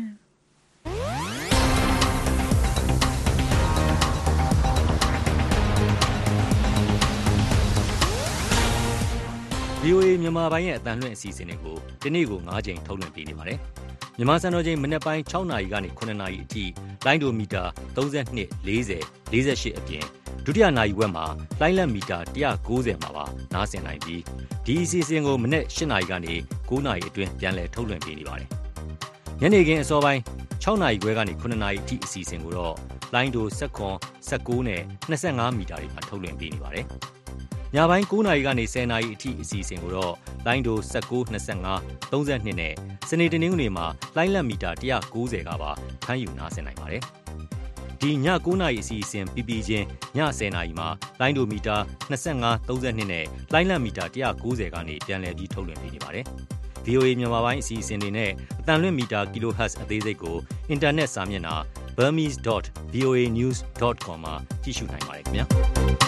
VOA မြန်မာပိုင်းရဲ့အတန်လွှင့်အစီအစဉ်တွေကိုဒီနေ့ကို9ချိန်ထုတ်လွှင့်ပေးနေပါတယ်။မြန်မာစံတော်ချိန်မနက်ပိုင်း6နာရီကနေ9နာရီအထိလိုင်းဒိုမီတာ32 40 48အပြင်ဒုတိယနာရီဝက်မှာလိုင်းလက်မီတာ190မှာပါနားဆင်နိုင်ပြီးဒီအစီအစဉ်ကိုမနက်8နာရီကနေ9နာရီအတွင်းပြန်လည်ထုတ်လွှင့်ပေးနေပါတယ်။ညနေခင်းအစောပိုင်း6နာရီခွဲကနေ9နာရီအထိအစီအစဉ်ကိုတော့လိုင်းဒို19 19နဲ့25မီတာတွေမှာထုတ်လွှင့်ပေးနေပါတယ်။ညပိုင်း9နာရီကနေ10နာရီအထိအစီအစဉ်ကိုတော့လိုင်းဒို19 25 32နဲ့စနေတနင်္ဂနွေမှာလိုင်းလက်မီတာ190ကပါဖမ်းယူနားဆင်နိုင်ပါတယ်။ဒီည9နာရီအစီအစဉ်ပြီးချင်းည10နာရီမှာလိုင်းဒိုမီတာ25 32နဲ့လိုင်းလက်မီတာ190ကနေပြန်လည်ပြီးထုတ်လွှင့်ပေးနေပါတယ်။ VOA မြန်မာပိုင်းအစီအစဉ်တွေနဲ့အတန်လွင့်မီတာ kHz အသေးစိတ်ကိုအင်တာနက်စာမျက်နှာ burmese.voanews.com မှာကြည့်ရှုနိုင်ပါတယ်ခင်ဗျာ။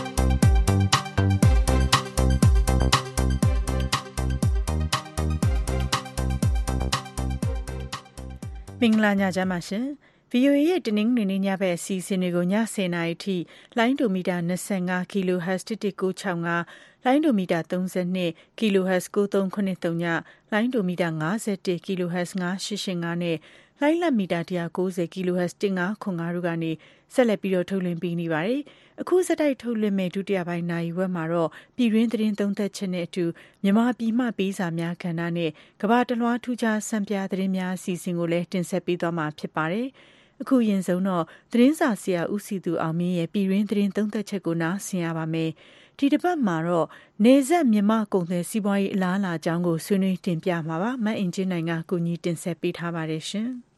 မင်္ဂလာညချမ်းပါရှင် VOA ရဲ့တနင်္ဂနွေနေ့ညဘက်အစီအစဉ်တွေကိုည10:00နာရီထိလိုင်းဒိုမီတာ25 kHz 11965လိုင်းဒိုမီတာ32 kHz 9383ညလိုင်းဒိုမီတာ51 kHz 9885နဲ့လိုင်းလက်မီတာ190 kHz 1505တို့ကနေဆက်လက်ပြီးတော့ထုတ်လွှင့်ပေးနေပါတယ်။အခုစတိုက်ထုတ်လွှင့်မဲ့ဒုတိယပိုင်းနာရီဝက်မှာတော့ပြည်တွင်းသတင်းသုံးသပ်ချက်နဲ့အတူမြန်မာပြည်မှပေးစာများကဏ္ဍနဲ့ကမ္ဘာတလွှားထူးခြားစံပြသတင်းများအစီအစဉ်ကိုလည်းတင်ဆက်ပေးသွားမှာဖြစ်ပါတယ်။အခုရင်ဆုံးတော့သတင်းစာဆရာဦးစီသူအောင်မြင့်ရဲ့ပြည်တွင်းသတင်းသုံးသပ်ချက်ကိုနားဆင်ရပါမယ်။ဒီတစ်ပတ်မှာတော့နေဆက်မြန်မာကုန်သည်စီးပွားရေးအလားအလာအကြောင်းကိုဆွေးနွေးတင်ပြမှာပါ။မအင်ဂျင်နိုင်ကကိုကြီးတင်ဆက်ပေးထားပါတယ်ရှင်။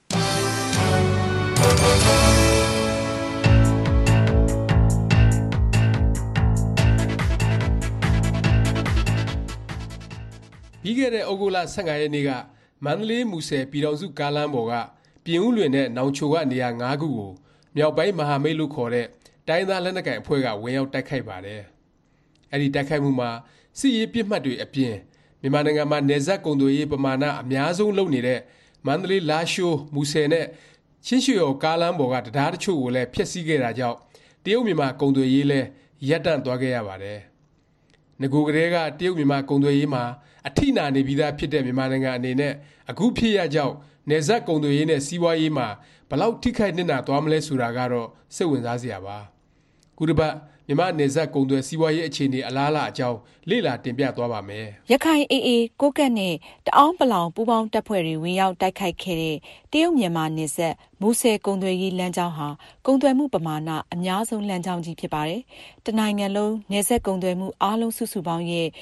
ပြီးခဲ့တဲ့ဩဂုတ်လ15ရက်နေ့ကမန္တလေးမူဆယ်ပြည်တော်စုကားလမ်းပေါ်ကပြင်ဦးလွင်နဲ့နောင်ချိုကနေရာ9ခုကိုမြောက်ပိုင်းမဟာမိတ်လို့ခေါ်တဲ့တိုင်းသားလက်နက်ကိုင်အဖွဲ့ကဝင်ရောက်တိုက်ခိုက်ပါတယ်။အဲဒီတိုက်ခိုက်မှုမှာစစ်ရေးပြစ်မှတ်တွေအပြင်မြန်မာနိုင်ငံမှာနယ်စပ်ကုန်သွယ်ရေးပမာဏအများဆုံးလုပ်နေတဲ့မန္တလေးလားရှိုးမူဆယ်နဲ့ချင်းရွှေဟော်ကားလမ်းပေါ်ကတရားတချို့ကိုလည်းဖျက်ဆီးခဲ့တာကြောင့်တရုတ်မြန်မာကုန်သွယ်ရေးလည်းရပ်တန့်သွားခဲ့ရပါတယ်။ငကိုကလေးကတရုတ်မြန်မာကုန်သွယ်ရေးမှာအထိနာနေပြီးသားဖြစ်တဲ့မြန်မာနိုင်ငံအနေနဲ့အခုဖြစ်ရကြောင်းနယ်စပ်ကုန်သွယ်ရေးနဲ့စီးပွားရေးမှာဘလောက်ထိခိုက်နစ်နာသွားမလဲဆိုတာကတော့စိတ်ဝင်စားစရာပါခုတစ်ပတ်မြန်မာနယ်စပ်ကုန်သွယ်စီးပွားရေးအခြေအနေအလားအလာအကြောင်းလေ့လာတင်ပြသွားပါမယ်ရခိုင်AAကိုကတ်နဲ့တအောင်းပလောင်ပူးပေါင်းတပ်ဖွဲ့တွေဝင်ရောက်တိုက်ခိုက်ခဲ့တဲ့တရုတ်မြန်မာနယ်စပ်မူဆယ်ကုန်သွယ်ရေးလမ်းကြောင်းဟာကုန်သွယ်မှုပမာဏအများဆုံးလမ်းကြောင်းကြီးဖြစ်ပါတယ်။တနိုင်ငံလုံးနယ်စပ်ကုန်သွယ်မှုအားလုံးစုစုပေါင်းရဲ့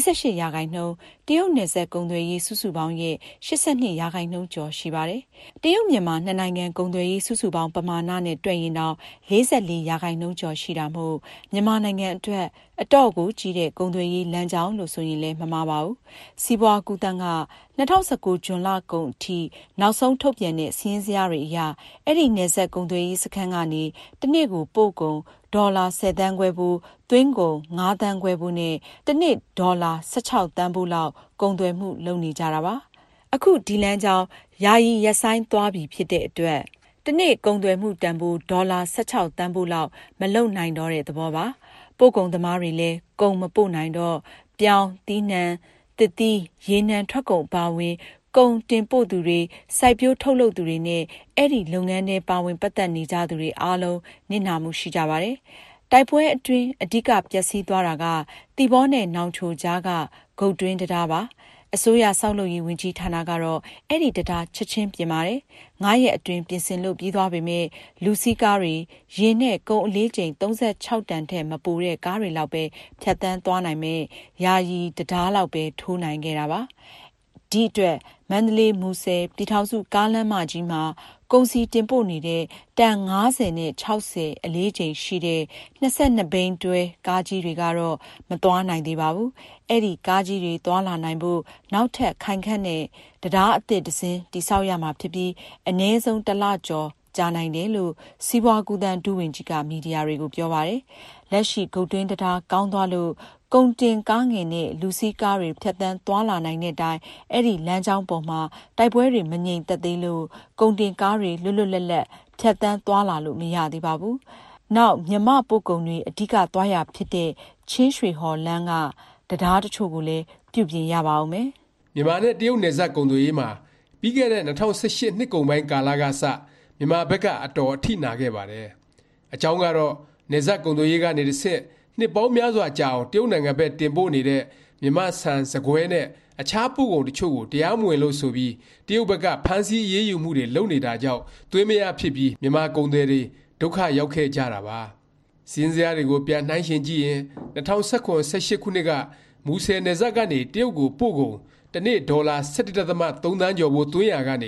48% တရုတ်နယ်စပ်ကုန်သွယ်ရေးစုစုပေါင်းရဲ့ 82% ကျော်ရှိပါတယ်။တရုတ်မြန်မာနှစ်နိုင်ငံကုန်သွယ်ရေးစုစုပေါင်းပမာဏနဲ့တွက်ရင်တော့ 44% ကျော်ရှိတာမို့မြန်မာနိုင်ငံအတွက်အတော့ကိုကြီးတဲ့ကုန်သွယ်ရေးလမ်းကြောင်းလို့ဆိုရင်လည်းမမှားပါဘူး။စီးပွားကူးသန်းက2019 ဇွန်လကုန်အထိနောက်ဆုံးထုတ်ပြန်တဲ့စီးရင်စရာတွေအရအဲ့ဒီနယ်စပ်ကုန်သွယ်ရေးစခန်းကနေတနေ့ကိုပို့ကုန်ဒေါ်လာ10 သန်းခွဲဘူးသွင်းကုန်5 သန်းခွဲဘူးနဲ့တနေ့ဒေါ်လာ16 သန်းဘူးလောက်ကုန်သွယ်မှုလုပ်နေကြတာပါ။အခုဒီလမ်းကြောင်းယာယီရပ်ဆိုင်းသွားပြီဖြစ်တဲ့အတွက်တနေ့ကုန်သွယ်မှုတန်ဖိုးဒေါ်လာ16 သန်းဘူးလောက်မလုံနိုင်တော့တဲ့သဘောပါ။ပို့ကုန်သမားတွေလည်းကုန်မပို့နိုင်တော့ပြောင်းသီးနှံသစ်သီးရေနံထွက်ကုန်ပါဝင်ကုန်တင်ပို့သူတွေစိုက်ပျိုးထုတ်လုပ်သူတွေနဲ့အဲ့ဒီလုပ်ငန်းတွေပါဝင်ပတ်သက်နေကြသူတွေအားလုံးနစ်နာမှုရှိကြပါတယ်။တိုက်ပွဲအတွင်းအဓိကပျက်စီးသွားတာကတီဘောနဲ့နောင်ချိုကြားကဂုတ်တွင်းတရားပါအစိုးရဆောက်လုပ်ရေးဝန်ကြီးဌာနကတော့အဲ့ဒီတရားချက်ချင်းပြင်ပါတယ်။9ရက်အတွင်းပြင်ဆင်လို့ပြီးသွားပေမဲ့လူစီးကားတွေရေနဲ့ကုန်အလေးချိန်36တန်ထက်မပိုတဲ့ကားတွေလောက်ပဲဖြတ်တန်းသွားနိုင်မဲ့ယာယီတရားလောက်ပဲထိုးနိုင်ခဲ့တာပါ။ဒီအတွက်မန္တလေးမူဆယ်ပြည်ထောင်စုကားလမ်းမကြီးမှာကုန်စည်တင်ပို့နေတဲ့တန်50နဲ့60အလေးချိန်ရှိတဲ့22ဘိန်းတွဲကားကြီးတွေကတော့မသွားနိုင်သေးပါဘူး။အဲ့ဒီကားကြီးတွေသွားလာနိုင်ဖို့နောက်ထပ်ခိုင်ခန့်တဲ့တရားအသစ်တစ်စင်းတိဆောက်ရမှာဖြစ်ပြီးအနည်းဆုံး1လကျော်ကြာနိုင်တယ်လို့စီးပွားကူးသန်းဒုဝန်ကြီးကမီဒီယာတွေကိုပြောပါတယ်။လက်ရှိဂုတ်တွင်းတရားကောင်းသွားလို့ကုန်တင်ကားငယ်နဲ့လူစီးကားတွေဖြတ်တန်းသွားလာနိုင်တဲ့အတိုင်းအဲ့ဒီလမ်းကြောင်းပေါ်မှာတိုက်ပွဲတွေမငြိမ်သက်သေးလို့ကုန်တင်ကားတွေလွတ်လွတ်လပ်လပ်ဖြတ်တန်းသွားလာလို့မရသေးပါဘူး။နောက်မြမပို့ကုန်တွေအဓိကသွားရဖြစ်တဲ့ချင်းရွှေဟော်လမ်းကတရားတချို့ကိုလည်းပြုပြင်ရပါအောင်မယ်။မြန်မာနဲ့တရုတ်နယ်စပ်ကုန်သွယ်ရေးမှာပြီးခဲ့တဲ့2018နှစ်ကုန်ပိုင်းကာလကစမြန်မာဘက်ကအတော်အထိနာခဲ့ပါတယ်။အကြောင်းကတော့နယ်စပ်ကုန်သွယ်ရေးကနေတစ်ဆင့်နှစ်ပေါင်းများစွာကြာအောင်တရုတ်နိုင်ငံဘက်တင်ပို့နေတဲ့မြန်မာဆန်စကွဲနဲ့အခြားပို့ကုန်တချို့ကိုတရားမဝင်လို့ဆိုပြီးတရုတ်ဘက်ကဖမ်းဆီးရေးယူမှုတွေလုပ်နေတာကြောင့်သွေးမရဖြစ်ပြီးမြန်မာကုန်သည်တွေဒုက္ခရောက်ခဲ့ကြတာပါစီရင်စရာတွေကိုပြန်နှိုင်းယှဉ်ကြည့်ရင်2018ခုနှစ်ကမူဆယ်နယ်စပ်ကနေတရုတ်ကိုပို့ကုန်တစ်နေ့ဒေါ်လာ 17.3 သန်းကျော်ဖို့သွင်းရာကနေ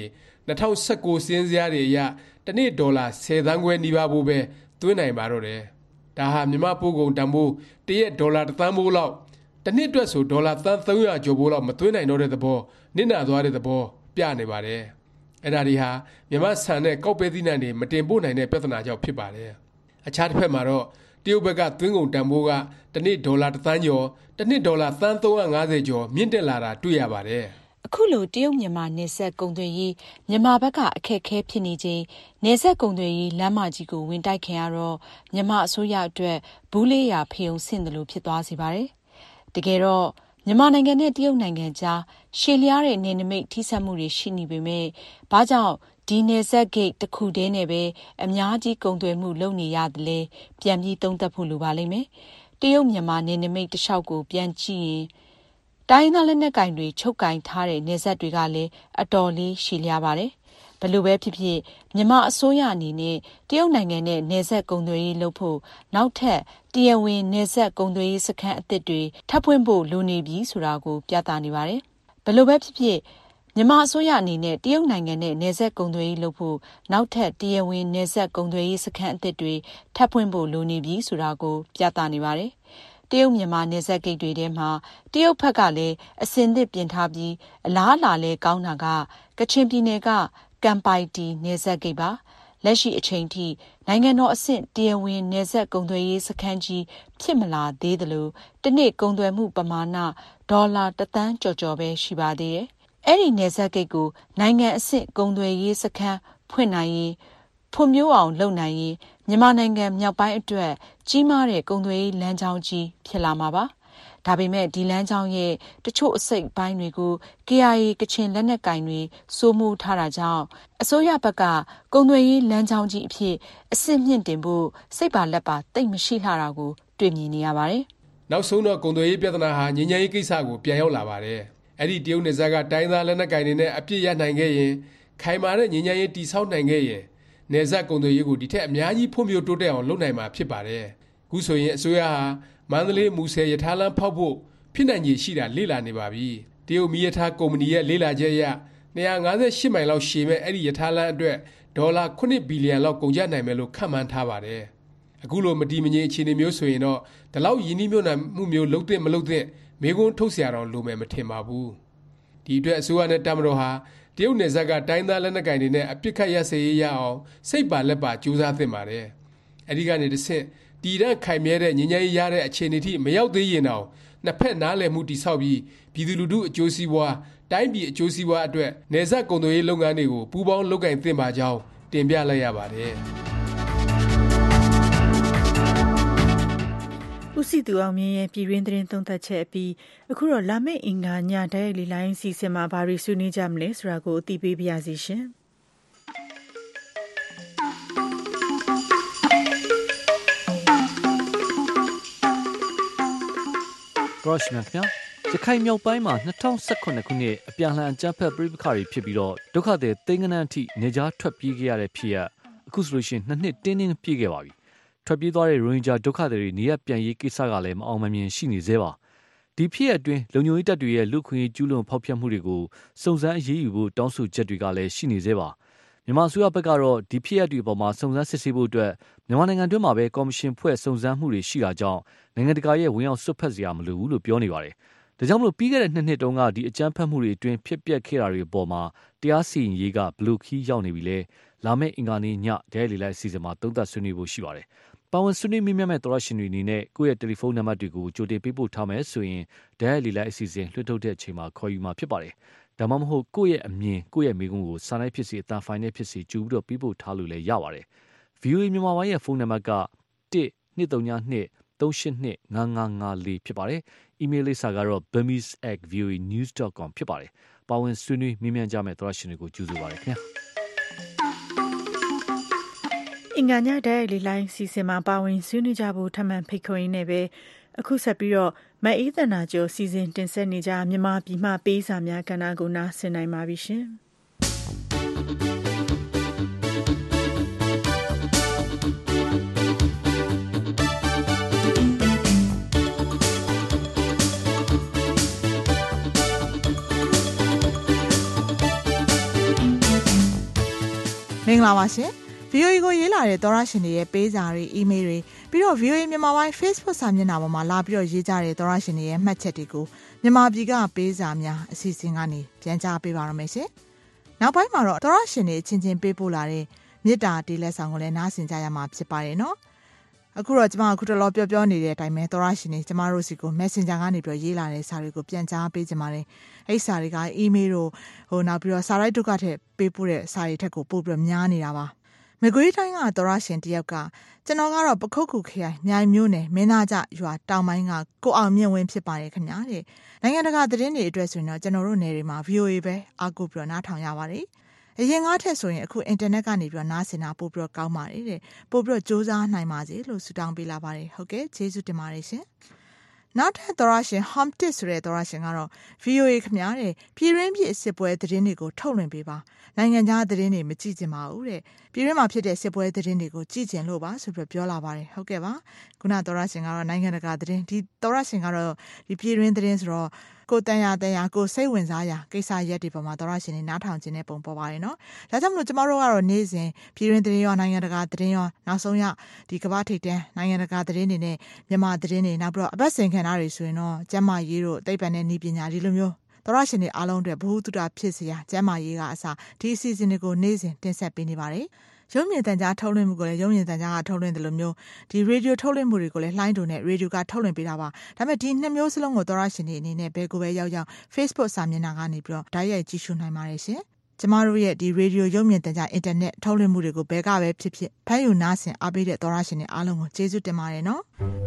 2019စီရင်စရာတွေအရတစ်နေ့ဒေါ်လာ10 သန်းခွဲနီးပါးဖို့ပဲသွင်းနိုင်ပါတော့တယ်ဒါဟာမြန်မာပို့ကုန်တန်ဖိုးတရက်ဒေါ်လာ1 သန်းဖိုးလောက်တစ်နှစ်အတွက်ဆိုဒေါ်လာသန်း300ကျော်ဖို့လောက်မသွင်းနိုင်တော့တဲ့သဘောနစ်နာသွားတဲ့သဘောပြနေပါတယ်အဲ့ဒါတွေဟာမြန်မာဆန်နဲ့ကောက်ပဲသီးနှံတွေမတင်ပို့နိုင်တဲ့ပြဿနာကြောင့်ဖြစ်ပါတယ်အခြားတစ်ဖက်မှာတော့တရုတ်ဘက်ကသွင်းကုန်တန်ဖိုးကတစ်နေ့ဒေါ်လာ1 သန်းကျော်တစ်နှစ်ဒေါ်လာသန်း350ကျော်မြင့်တက်လာတာတွေ့ရပါတယ်အခုလိုတရုတ်မြန်မာနယ်စပ်ကုန်သွယ်ရေးမြန်မာဘက်ကအခက်အခဲဖြစ်နေချိန်နယ်စပ်ကုန်သွယ်ရေးလမ်းမကြီးကိုဝင်တိုက်ခင်ရတော့မြန်မာအစိုးရအတွက်ဘူးလေးရာဖယုံဆင့်တယ်လို့ဖြစ်သွားစေပါတယ်တကယ်တော့မြန်မာနိုင်ငံနဲ့တရုတ်နိုင်ငံကြားရှည်လျားတဲ့နယ်နိမိတ်ထိစပ်မှုတွေရှိနေပေမဲ့ဘာကြောင့်ဒီနယ်စပ်ဂိတ်တစ်ခုတည်းနဲ့ပဲအများကြီးကုန်သွယ်မှုလုပ်နေရတယ်လဲပြန်ပြီးသုံးသပ်ဖို့လိုပါလိမ့်မယ်တရုတ်မြန်မာနယ်နိမိတ်တစ်လျှောက်ကိုပြန်ကြည့်ရင်တိုင်းသားလက်နက်ကင်တွေချုပ်ကင်ထားတဲ့နယ်စပ်တွေကလည်းအတော်လေးရှည်လျားပါတယ်ဘယ်လိုပဲဖြစ်ဖြစ်မြန်မာအစိုးရအနေနဲ့တရုတ်နိုင်ငံနဲ့နယ်စပ်ကုန်သွယ်ရေးလုပ်ဖို့နောက်ထပ်တရားဝင်နယ်စပ်ကုန်သွယ်ရေးစခန်းအသစ်တွေထပ်ဖွင့်ဖို့လိုနေပြီဆိုတာကိုပြသနေပါတယ်ဘယ်လိုပဲဖြစ်ဖြစ်မြန်မာအစိုးရအနေနဲ့တရုတ်နိုင်ငံနဲ့နယ်စပ်ကုန်သွယ်ရေးလုပ်ဖို့နောက်ထပ်တရားဝင်နယ်စပ်ကုန်သွယ်ရေးစခန်းအသစ်တွေထပ်ဖွင့်ဖို့လိုနေပြီဆိုတာကိုပြသနေပါတယ်တရုတ်မြန်မာနယ်စပ်ဂိတ်တွေထဲမှာတရုတ်ဘက်ကလည်းအစင်သစ်ပြင်ထားပြီးအလားအလာလဲကောင်းတာကကချင်ပြည်နယ်ကကမ်ပိုင်တီနယ်စပ်ဂိတ်ပါလက်ရှိအချိန်ထိနိုင်ငံတော်အဆင့်တရားဝင်နယ်စပ်ကုန်သွယ်ရေးစခန်းကြီးဖြစ်မလာသေးသလိုတစ်နေ့ကုန်သွယ်မှုပမာဏဒေါ်လာ1 သန်းကျော်ကျော်ပဲရှိပါသေးတယ်အဲ့ဒီနယ်စပ်ဂိတ်ကိုနိုင်ငံအဆင့်ကုန်သွယ်ရေးစခန်းဖွင့်နိုင်ရင်ဖွံ့ဖြိုးအောင်လုပ်နိုင်ရင်မြန်မာနိုင်ငံမြောက်ပိုင်းအတွက်ကြီးမားတဲ့ကုန်သွယ်ရေးလမ်းကြောင်းကြီးဖြစ်လာမှာပါဒါပေမဲ့ဒီလမ်းကြောင်းရဲ့တချို့အစိတ်ပိုင်းတွေကို KIA ကချင်လက်နက်ကင်တွေစိုးမိုးထားတာကြောင့်အစိုးရဘက်ကကုန်သွယ်ရေးလမ်းကြောင်းကြီးအဖြစ်အဆင့်မြင့်တင်ဖို့စိတ်ပါလက်ပါတိတ်မရှိလှတာကိုတွေ့မြင်နေရပါတယ်နောက်ဆုံးတော့ကုန်သွယ်ရေးပြဿနာဟာငြိမ်းချမ်းရေးကိစ္စကိုပြန်ရောက်လာပါတယ်အဲ့ဒီတရုတ်နယ်စပ်ကတိုင်းသားလက်နက်ကင်တွေနဲ့အပြစ်ရနိုင်ခဲ့ရင်ခိုင်မာတဲ့ငြိမ်းချမ်းရေးတည်ဆောက်နိုင်ခဲ့ရင်နယ်စပ်ကုန်သွယ်ရေးကိုဒီထက်အများကြီးဖွံ့ဖြိုးတိုးတက်အောင်လုပ်နိုင်မှာဖြစ်ပါတယ်ခုဆိုရင်အစိုးရဟာမန္တလေးမူဆယ်ရထားလမ်းဖောက်ဖို့ဖြစ်နိုင်ခြေရှိတာလေ့လာနေပါပြီတရုတ်မီးရထားကုမ္ပဏီရဲ့လေ့လာချက်အရ258မိုင်လောက်ရှည်မဲ့အဲ့ဒီရထားလမ်းအတွက်ဒေါ်လာ9 ဘီလီယံလောက်ကုန်ကျနိုင်မယ်လို့ခန့်မှန်းထားပါတယ်အခုလိုမတည်မငြိမ်အခြေအနေမျိုးဆိုရင်တော့ဒီလောက်ယင်းနှိမ့်ညွတ်နှံမှုမျိုးလုံးသင့်မလုံးသင့်မေးခွန်းထုတ်เสียတော့လိုမယ်မထင်ပါဘူးဒီအတွက်အစိုးရနဲ့တပ်မတော်ဟာတရုတ်နယ်စပ်ကတိုင်းသားလက်နက်ကင်တွေနဲ့အပြစ်ခတ်ရစေရအောင်စိတ်ပါလက်ပါကြိုးစားသင့်ပါတယ်အဲဒီကနေတစ်ဆင့်တည်တဲ့ခိုင်မြဲတဲ့ငြိမ်းချမ်းရေးရတဲ့အခြေအနေထိမရောက်သေးရင်တော့နှစ်ဖက်နားလည်မှုတည်ဆောက်ပြီးပြည်သူလူထုအကျိုးစီးပွားတိုင်းပြည်အကျိုးစီးပွားအတွက်နယ်စပ်ကုန်သွယ်ရေးလုပ်ငန်းတွေကိုပူးပေါင်းလုပ်ကိုင်သင့်ပါကြောင်းတင်ပြလိုက်ရပါတယ်ဦးစီသူအောင်မြင့်ရဲ့ပြည်တွင်းသတင်းသုံးသပ်ချက်အပြီးအခုတော့လာမယ့်အင်္ဂါညတိုက်ရိုက်လိုင်းစီစဉ်မှာဘာတွေဆွေးနွေးကြမလဲဆိုတာကိုအသိပေးပါရစေရှင်။ရခိုင်မြောက်ပိုင်းမှာ2018ခုနှစ်အပြန်လှန်အကြမ်းဖက်ပဋိပက္ခတွေဖြစ်ပြီးတော့ဒုက္ခသည်သိန်းဂဏန်းအထိနေကြားထွက်ပြေးခဲ့ရတဲ့ဖြစ်ရပ်အခုဆိုလို့ရှိရင်2 နှစ်တင်းတင်းပြည့်ခဲ့ပါပြီ။ထွက်ပြေးသွားတဲ့ရိုဟင်ဂျာဒုက္ခသည်တွေနေရပြန်ရေးကိစ္စကလည်းမအောင်မမြင်ရှိနေသေးပါ။ဒီဖြစ်ရပ်အတွင်းလုံခြုံရေးတပ်တွေရဲ့လူခွင့်ရေးကျူးလွန်ဖောက်ဖျက်မှုတွေကိုစုံစမ်းအရေးယူဖို့တောင်းဆိုချက်တွေကလည်းရှိနေသေးပါ။မြန်မာအစိုးရဘက်ကတော့ဒီဖြစ်ရပ်တွေပေါ်မှာစုံစမ်းစစ်ဆေးဖို့အတွက်မြန်မာနိုင်ငံတွင်းမှာပဲကော်မရှင်ဖွဲ့စုံစမ်းမှုတွေရှိတာကြောင့်နိုင်ငံတကာရဲ့ဝင်ရောက်စွက်ဖက်စရာမလိုဘူးလို့ပြောနေပါတယ်။ဒါကြောင့်မလို့ပြီးခဲ့တဲ့2 နှစ်တုန်းကဒီအကြမ်းဖက်မှုတွေအတွင်းဖြစ်ပျက်ခဲ့တာတွေအပေါ်မှာတရားစီရင်ရေးကဘလို့ခီးရောက်နေပြီလဲလာမယ့်အင်္ဂါနေ့ညဒဲလီလိုက်အစီအစဉ်မှာသုံးသပ်ဆွေးနွေးဖို့ရှိပါတယ်။ပါဝင်ဆွေးနွေးမိမြတ်မဲ့သောရရှင်တွေအနေနဲ့ကိုယ့်ရဲ့တယ်လီဖုန်းနံပါတ်တွေကိုကြိုတင်ပေးပို့ထားမယ်ဆိုရင်ဒဲလီလိုက်အစီအစဉ်လွှင့်ထုတ်တဲ့အချိန်မှာခေါ်ယူမှာဖြစ်ပါတယ်။ဒါမှမဟုတ်ကိုယ့်ရဲ့အမြင်ကိုယ့်ရဲ့မိကုံးကိုစာနိုင်ဖြစ်စီအတန်ဖိုင်နဲ့ဖြစ်စီကြိုပြီးတော့ပေးပို့ထားလို့လည်းရပါတယ်။ VOA မြန်မာပိုင်းရဲ့ဖုန်းနံပါတ်က1-232-382-5554ဖြစ်ပါတယ်။ အီးမေးလ်လိပ်စာကတော့ burmese@voanews.com ဖြစ်ပါတယ်။ပါဝင်ဆွေးနွေးမြင်းမြန်းကြမဲ့သောရရှင်တွေကိုကြိုဆိုပါရခင်ဗျာ။အင်္ဂါညတိုက်ရိုက်လိုင်းစီစဉ်မှာပါဝင်ဆွေးနွေးကြဖို့ထပ်မံဖိတ်ခေါ်ရင်းနဲ့ပဲအခုဆက်ပြီးတော့မအေးသနာကျော်စီစဉ်တင်ဆက်နေကြမြန်မာပြည်မှပေးစာများကဏ္ဍကိုနားဆင်နိုင်ပါပြီရှင်။မင်္ဂလာပါရှင် VOA ကိုရေးလာတဲ့သောရရှင်တွေရဲ့ပေးစာတွေ email တွေပြီးတော့ VOA မြန်မာပိုင်း Facebook စာမျက်နှာပေါ်မှာလာပြီးတော့ရေးကြတဲ့သောရရှင်တွေရဲ့မှတ်ချက်တွေကိုမြန်မာပြည်ကပေးစာများအစီအစဉ်ကနေပြန်ကြားပေးပါရမယ်ရှင်နောက်ပိုင်းမှာတော့သောရရှင်တွေအချင်းချင်းပေးပို့လာတဲ့မေတ္တာတေးလက်ဆောင်ကိုလည်းနားဆင်ကြရမှာဖြစ်ပါတယ်နော်အခုတော့ကျွန်မအခုတလောပြောနေတဲ့အတိုင်းပဲသောရရှင်တွေကျမတို့စီကို Messenger ကနေပြီးရေးလာတဲ့စာတွေကိုပြန်ကြားပေးကြပါတယ်အဲ့စာတွေက email တို့နောက်ပြီးတော့စာရိုက်တို့ကထည့်ပေးပို့တဲ့စာတွေထက်ကိုပို့ပြီးများနေတာပါမကွေးတိုင်းကသောရရှင်တယောက်ကကျွန်တော်ကတော့ပခုတ်ကူခရိုင်မြိုင်မြို့နယ်မင်းသားကျရွာတောင်ပိုင်းကကိုအောင်မြင့်ဝင်းဖြစ်ပါတယ်ခင်ဗျာတဲ့နိုင်ငံတကာသတင်းတွေအတွက်ဆိုရင်တော့ကျွန်တော်တို့နယ်တွေမှာ VOA ပဲအားကိုးပြီးနားထောင်ရပါတယ်အရင်ငါးထက်ဆိုရင်အခုအင်တာနက်ကနေပြီးနားဆင်တာပို့ပြီးကောင်းပါတယ်တဲ့ပို့ပြီးစူးစမ်းနိုင်ပါစေလို့ဆုတောင်းပေးလာပါတယ်ဟုတ်ကဲ့ကျေးဇူးတင်ပါတယ်ရှင်နောက်ထပ်သောရရှင် Humtit ဆိုတဲ့သောရရှင်ကတော့ VOA ခင်ဗျားတဲ့ပြည်ရင်းပြည်စစ်ပွဲသတင်းတွေကိုထုတ်လွှင့်ပေးပါနိုင်ငံခြားသတင်းတွေမကြည့်ကြပါဘူးတဲ့ပြည်ရင်းမှာဖြစ်တဲ့စစ်ပွဲသတင်းတွေကိုကြည့်ကြလို့ပါဆိုပြီးပြောလာပါတယ်ဟုတ်ကဲ့ပါခုနသောရရှင်ကတော့နိုင်ငံတကာသတင်းဒီသောရရှင်ကတော့ဒီပြည်ရင်းသတင်းဆိုတော့ကိုတန်ရကိုစိတ်ဝင်စားရာကိစ္စရက်တွေပေါ်မှာသောရရှင်တွေနားထောင်ခြင်းနဲ့ပုံပေါ်ပါတယ်နော်ဒါကြောင့်မလို့ကျမတို့ကတော့နေ့စဉ်ပြည်ရင်းသတင်းရောနိုင်ငံတကာသတင်းရောနောက်ဆုံးရဒီကမ္ဘာထိပ်တန်းနိုင်ငံတကာသတင်းတွေနဲ့မြန်မာသတင်းတွေနောက်ပြီးတော့အပတ်စဉ်ခန္ဓာတွေဆိုရင်တော့ကျမရေးတို့သိပ္ပံနဲ့နည်းပညာဒီလိုမျိုးသောရရှင်တွေအားလုံးအတွက်ဘ ഹു တုတဖြစ်စရာကျမရေးကအစားဒီအစီအစဉ်တွေကိုနေ့စဉ်တင်ဆက်ပေးနေပါတယ်ရုံမြင့်တန်ကြားထုတ်လွှင့်မှုကိုလည်းရုံမြင့်တန်ကြားကထုတ်လွှင့်တယ်လို့မျိုးဒီရေဒီယိုထုတ်လွှင့်မှုတွေကိုလည်းလှိုင်းတုံနဲ့ရေဒီယိုကထုတ်လွှင့်ပေးတာပါဒါပေမဲ့ဒီနှစ်မျိုးစလုံးကိုသောရရှင်တွေအနေနဲ့ဘယ်ကိုပဲရောက် Facebook စာမျက်နှာကနေပြီးတော့ဓာတ်ရိုက်ကြည့်ရှုနိုင်ပါတယ်ရှင်ကျမတို့ရဲ့ဒီရေဒီယိုရုံမြင့်တန်ကြားအင်တာနက်ထုတ်လွှင့်မှုတွေကိုဘယ်ကပဲဖြစ်ဖြစ်ဖမ်းယူနားဆင်အားပေးတဲ့သောရရှင်တွေအားလုံးကိုကျေးဇူးတင်ပါတယ်နော်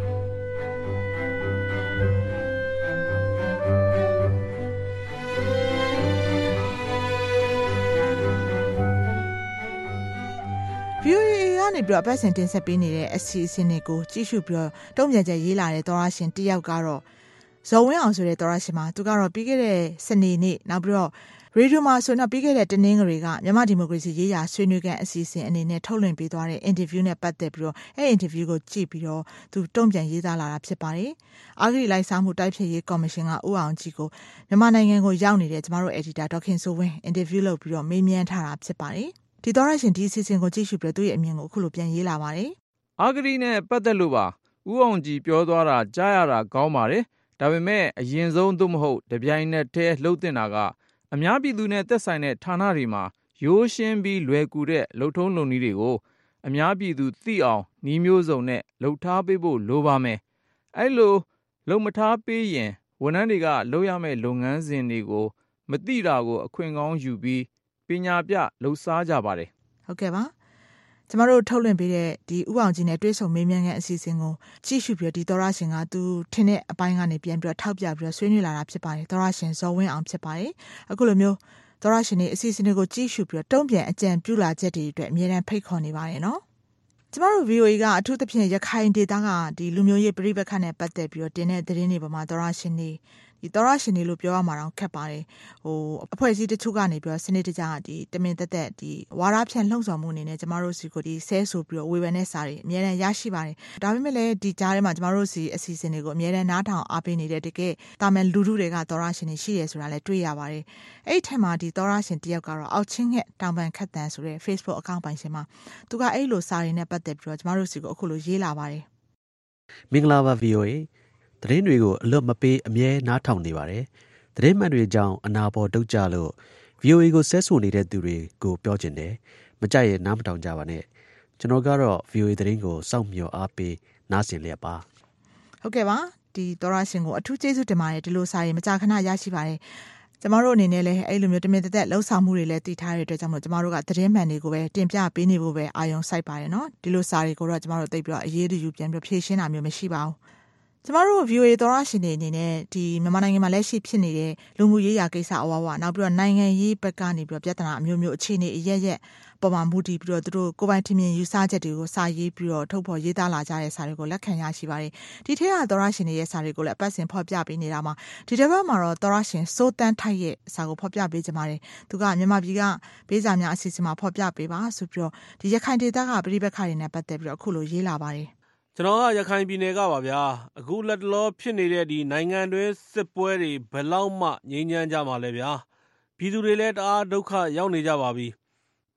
VOA ကနေပြီးတော့အပတ်စဉ်တင်ဆက်ပေးနေတဲ့အစီအစဉ်တွေကိုကြည့်ရှုပြီးတော့တုံ့ပြန်ချက်ရေးလာတဲ့သောရရှင်တယောက်ကတော့ဇော်ဝင်းအောင်ဆိုတဲ့သောရရှင်မှာသူကတော့ပြီးခဲ့တဲ့စနေနေ့နောက်ပြီးတော့ရေဒီယိုမှာဆိုတော့ပြီးခဲ့တဲ့တနင်္ဂနွေကမြန်မာဒီမိုကရေစီရေးရာဆွေးနွေးခန်းအစီအစဉ်အနေနဲ့ထုတ်လွှင့်ပေးသွားတဲ့အင်တာဗျူးနဲ့ပတ်သက်ပြီးတော့အဲ့အင်တာဗျူးကိုကြည့်ပြီးတော့သူတုံ့ပြန်ရေးသားလာတာဖြစ်ပါတယ်။အာဂရိလိုက်စားမှုတိုက်ဖျက်ရေးကော်မရှင်ကဦးအောင်ကြည်ကိုမြန်မာနိုင်ငံကိုရောက်နေတဲ့ကျမတို့အက်ဒီတာဒေါက်ခင်စိုးဝင်းအင်တာဗျူးလုပ်ပြီးတော့မေးမြန်းထားတာဖြစ်ပါတယ်။ဒီသောရရှင်ဒီအစီအစဉ်ကိုကြည့်ရှုပြီးတော့သူ့ရဲ့အမြင်ကိုအခုလိုပြန်ရေးလာပါတယ်။အာဂရိနဲ့ပတ်သက်လို့ပါဦးအောင်ကြည်ပြောသွားတာကြားရတာကောင်းပါတယ်။ဒါပေမဲ့အရင်ဆုံးသို့မဟုတ်တပြိုင်နက်တည်းလှုပ်တင်တာကအများပြည်သူနဲ့သက်ဆိုင်တဲ့ဌာနတွေမှာရိုးရှင်းပြီးလွယ်ကူတဲ့လုပ်ထုံးလုပ်နည်းတွေကိုအများပြည်သူသိအောင်နှီးမျိုးစုံနဲ့လှုပ်ထားပေးဖို့လိုပါမယ်။အဲ့လိုလှုပ်မထားပေးရင်ဝန်ထမ်းတွေကလုပ်ရမယ့်လုပ်ငန်းစဉ်တွေကိုမသိတာကိုအခွင့်ကောင်းယူပြီးပညာပြလှုပ်ရှားကြပါတယ်။ဟုတ်ကဲ့ပါ။ကျမတို့ထုတ်လွှင့်ပေးတဲ့ဒီဥအောင်ကြီးနဲ့တွဲဆုံမေးမြန်းခန်းအစီအစဉ်ကိုကြည့်ရှုပြီးဒီသောရရှင်ကသူထင်တဲ့အပိုင်းကနေပြန်ပြီးတော့ထောက်ပြပြီးတော့ဆွေးနွေးလာတာဖြစ်ပါတယ်။သောရရှင်ဇော်ဝင်းအောင်ဖြစ်ပါတယ်။အခုလိုမျိုးသောရရှင်တွေအစီအစဉ်တွေကိုကြည့်ရှုပြီးတော့တုံ့ပြန်အကြံပြုလာချက်တွေအတွက်အမြဲတမ်းဖိတ်ခေါ်နေပါတယ်နော်။ကျမတို့ VOA ကအထူးသဖြင့်ရခိုင်ဒေသကဒီလူမျိုးရေးပြည်ပခန့်နဲ့ပတ်သက်ပြီးတော့တင်တဲ့သတင်းတွေပေါ်မှာသောရရှင်တွေဒီသောရရှင်တွေလို့ပြောရမှာတော့ခက်ပါတယ်အဖွဲ့အစည်းတချို့ကနေပြီးတော့စနစ်တကျဒီတမင်သက်သက်ဒီဝါဒဖြန့်လှုံ့ဆော်မှုအနေနဲ့ကျမတို့စီကိုဒီဆဲဆိုပြီးတော့ဝေဖန်တဲ့စာတွေအများနဲ့ရရှိပါတယ်ဒါပေမဲ့လည်းဒီကြားထဲမှာကျမတို့စီအစီအစဉ်တွေကိုအများနဲ့နားထောင်အားပေးနေတဲ့တကယ်တာမန်လူထုတွေကသောရရှင်တွေရှိရဆိုတာလည်းတွေ့ရပါတယ်အဲ့ဒီထက်မှာဒီသောရရှင်တယောက်ကတော့အောက်ချင်းငှက်တောင်ပန်ခတ်တန်ဆိုတဲ့ Facebook အကောင့်ပိုင်ရှင်မှာသူကအဲ့လိုစာတွေနဲ့ပတ်သက်ပြီးတော့ကျမတို့စီကိုအခုလိုရေးလာပါတယ်မင်္ဂလာပါ VOAသတင်းတွေကိုအလွတ်မပေးအမြဲနားထောင်နေပါတယ်။သတင်းမှန်တွေကြောင့်အနာပေါ်တုတ်ကြလို့ VOA ကိုဆဲဆိုနေတဲ့သူတွေကိုပြောချင်တယ်။မကြိုက်ရင်နားမထောင်ကြပါနဲ့။ကျွန်တော်ကတော့ VOA သတင်းကိုစောင့်မျှော်အားပေးနားဆင်လျက်ပါ။ဟုတ်ကဲ့ပါ။ဒီသောရရှင်ကိုအထူးကျေးဇူးတင်ပါတယ်ဒီလိုစာတွေမကြာခဏရရှိပါတယ်။ကျမတို့အနေနဲ့လည်းအဲ့လိုမျိုးတမင်သက်သက်လှုပ်ဆောင်မှုတွေလည်းတည်ထားတဲ့အတွက်ကြောင့်မို့ကျမတို့ကသတင်းမှန်တွေကိုပဲတင်ပြပေးနေဖို့ပဲအာရုံစိုက်ပါတယ်နော်။ဒီလိုစာတွေကိုတော့ကျမတို့သိပြီးတော့အရေးတယူပြန်ပြီးဖြည့်ရှင်းတာမျိုးမရှိပါဘူး။ကျမတို့ VOA သောရရှင်တွေအနေနဲ့ဒီမြန်မာနိုင်ငံမှာလက်ရှိဖြစ်နေတဲ့လူမှုရေးရာကိစ္စအဝဝနောက်ပြီးတော့နိုင်ငံရေးဘက်ကနေပြီးတော့ပြဿနာအမျိုးမျိုးအခြေအနေအရက်ရက်ပေါ်မှာမူတည်ပြီးတော့သူတို့ကိုယ်ပိုင်ထင်မြင်ယူဆချက်တွေကိုစာရေးပြီးတော့ထုတ်ဖော်ရေးသားလာကြတဲ့စာတွေကိုလက်ခံရရှိပါတယ်ဒီထက်ကသောရရှင်တွေရဲ့စာတွေကိုလည်းအပတ်စဉ်ဖော်ပြပေးနေတာမှာဒီတစ်ပတ်မှာတော့သောရရှင်စိုးတန်းထိုက်ရဲ့စာကိုဖော်ပြပေးကြပါတယ်သူကမြန်မာပြည်ကပေးစာများအစီအစဉ်မှာဖော်ပြပေးပါဆိုပြီးတော့ဒီရခိုင်ဒေသကပြည်ပခါတွေနဲ့ပတ်သက်ပြီးတော့အခုလိုရေးလာပါတယ်ကျွန်တော်ကရခိုင်ပြည်နယ်ကပါဗျာအခုလက်တလောဖြစ်နေတဲ့ဒီနိုင်ငံတွင်းစစ်ပွဲတွေဘယ်လောက်မှငြိမ်းချမ်းကြမှာလဲဗျာပြည်သူတွေလည်းတအားဒုက္ခရောက်နေကြပါပြီ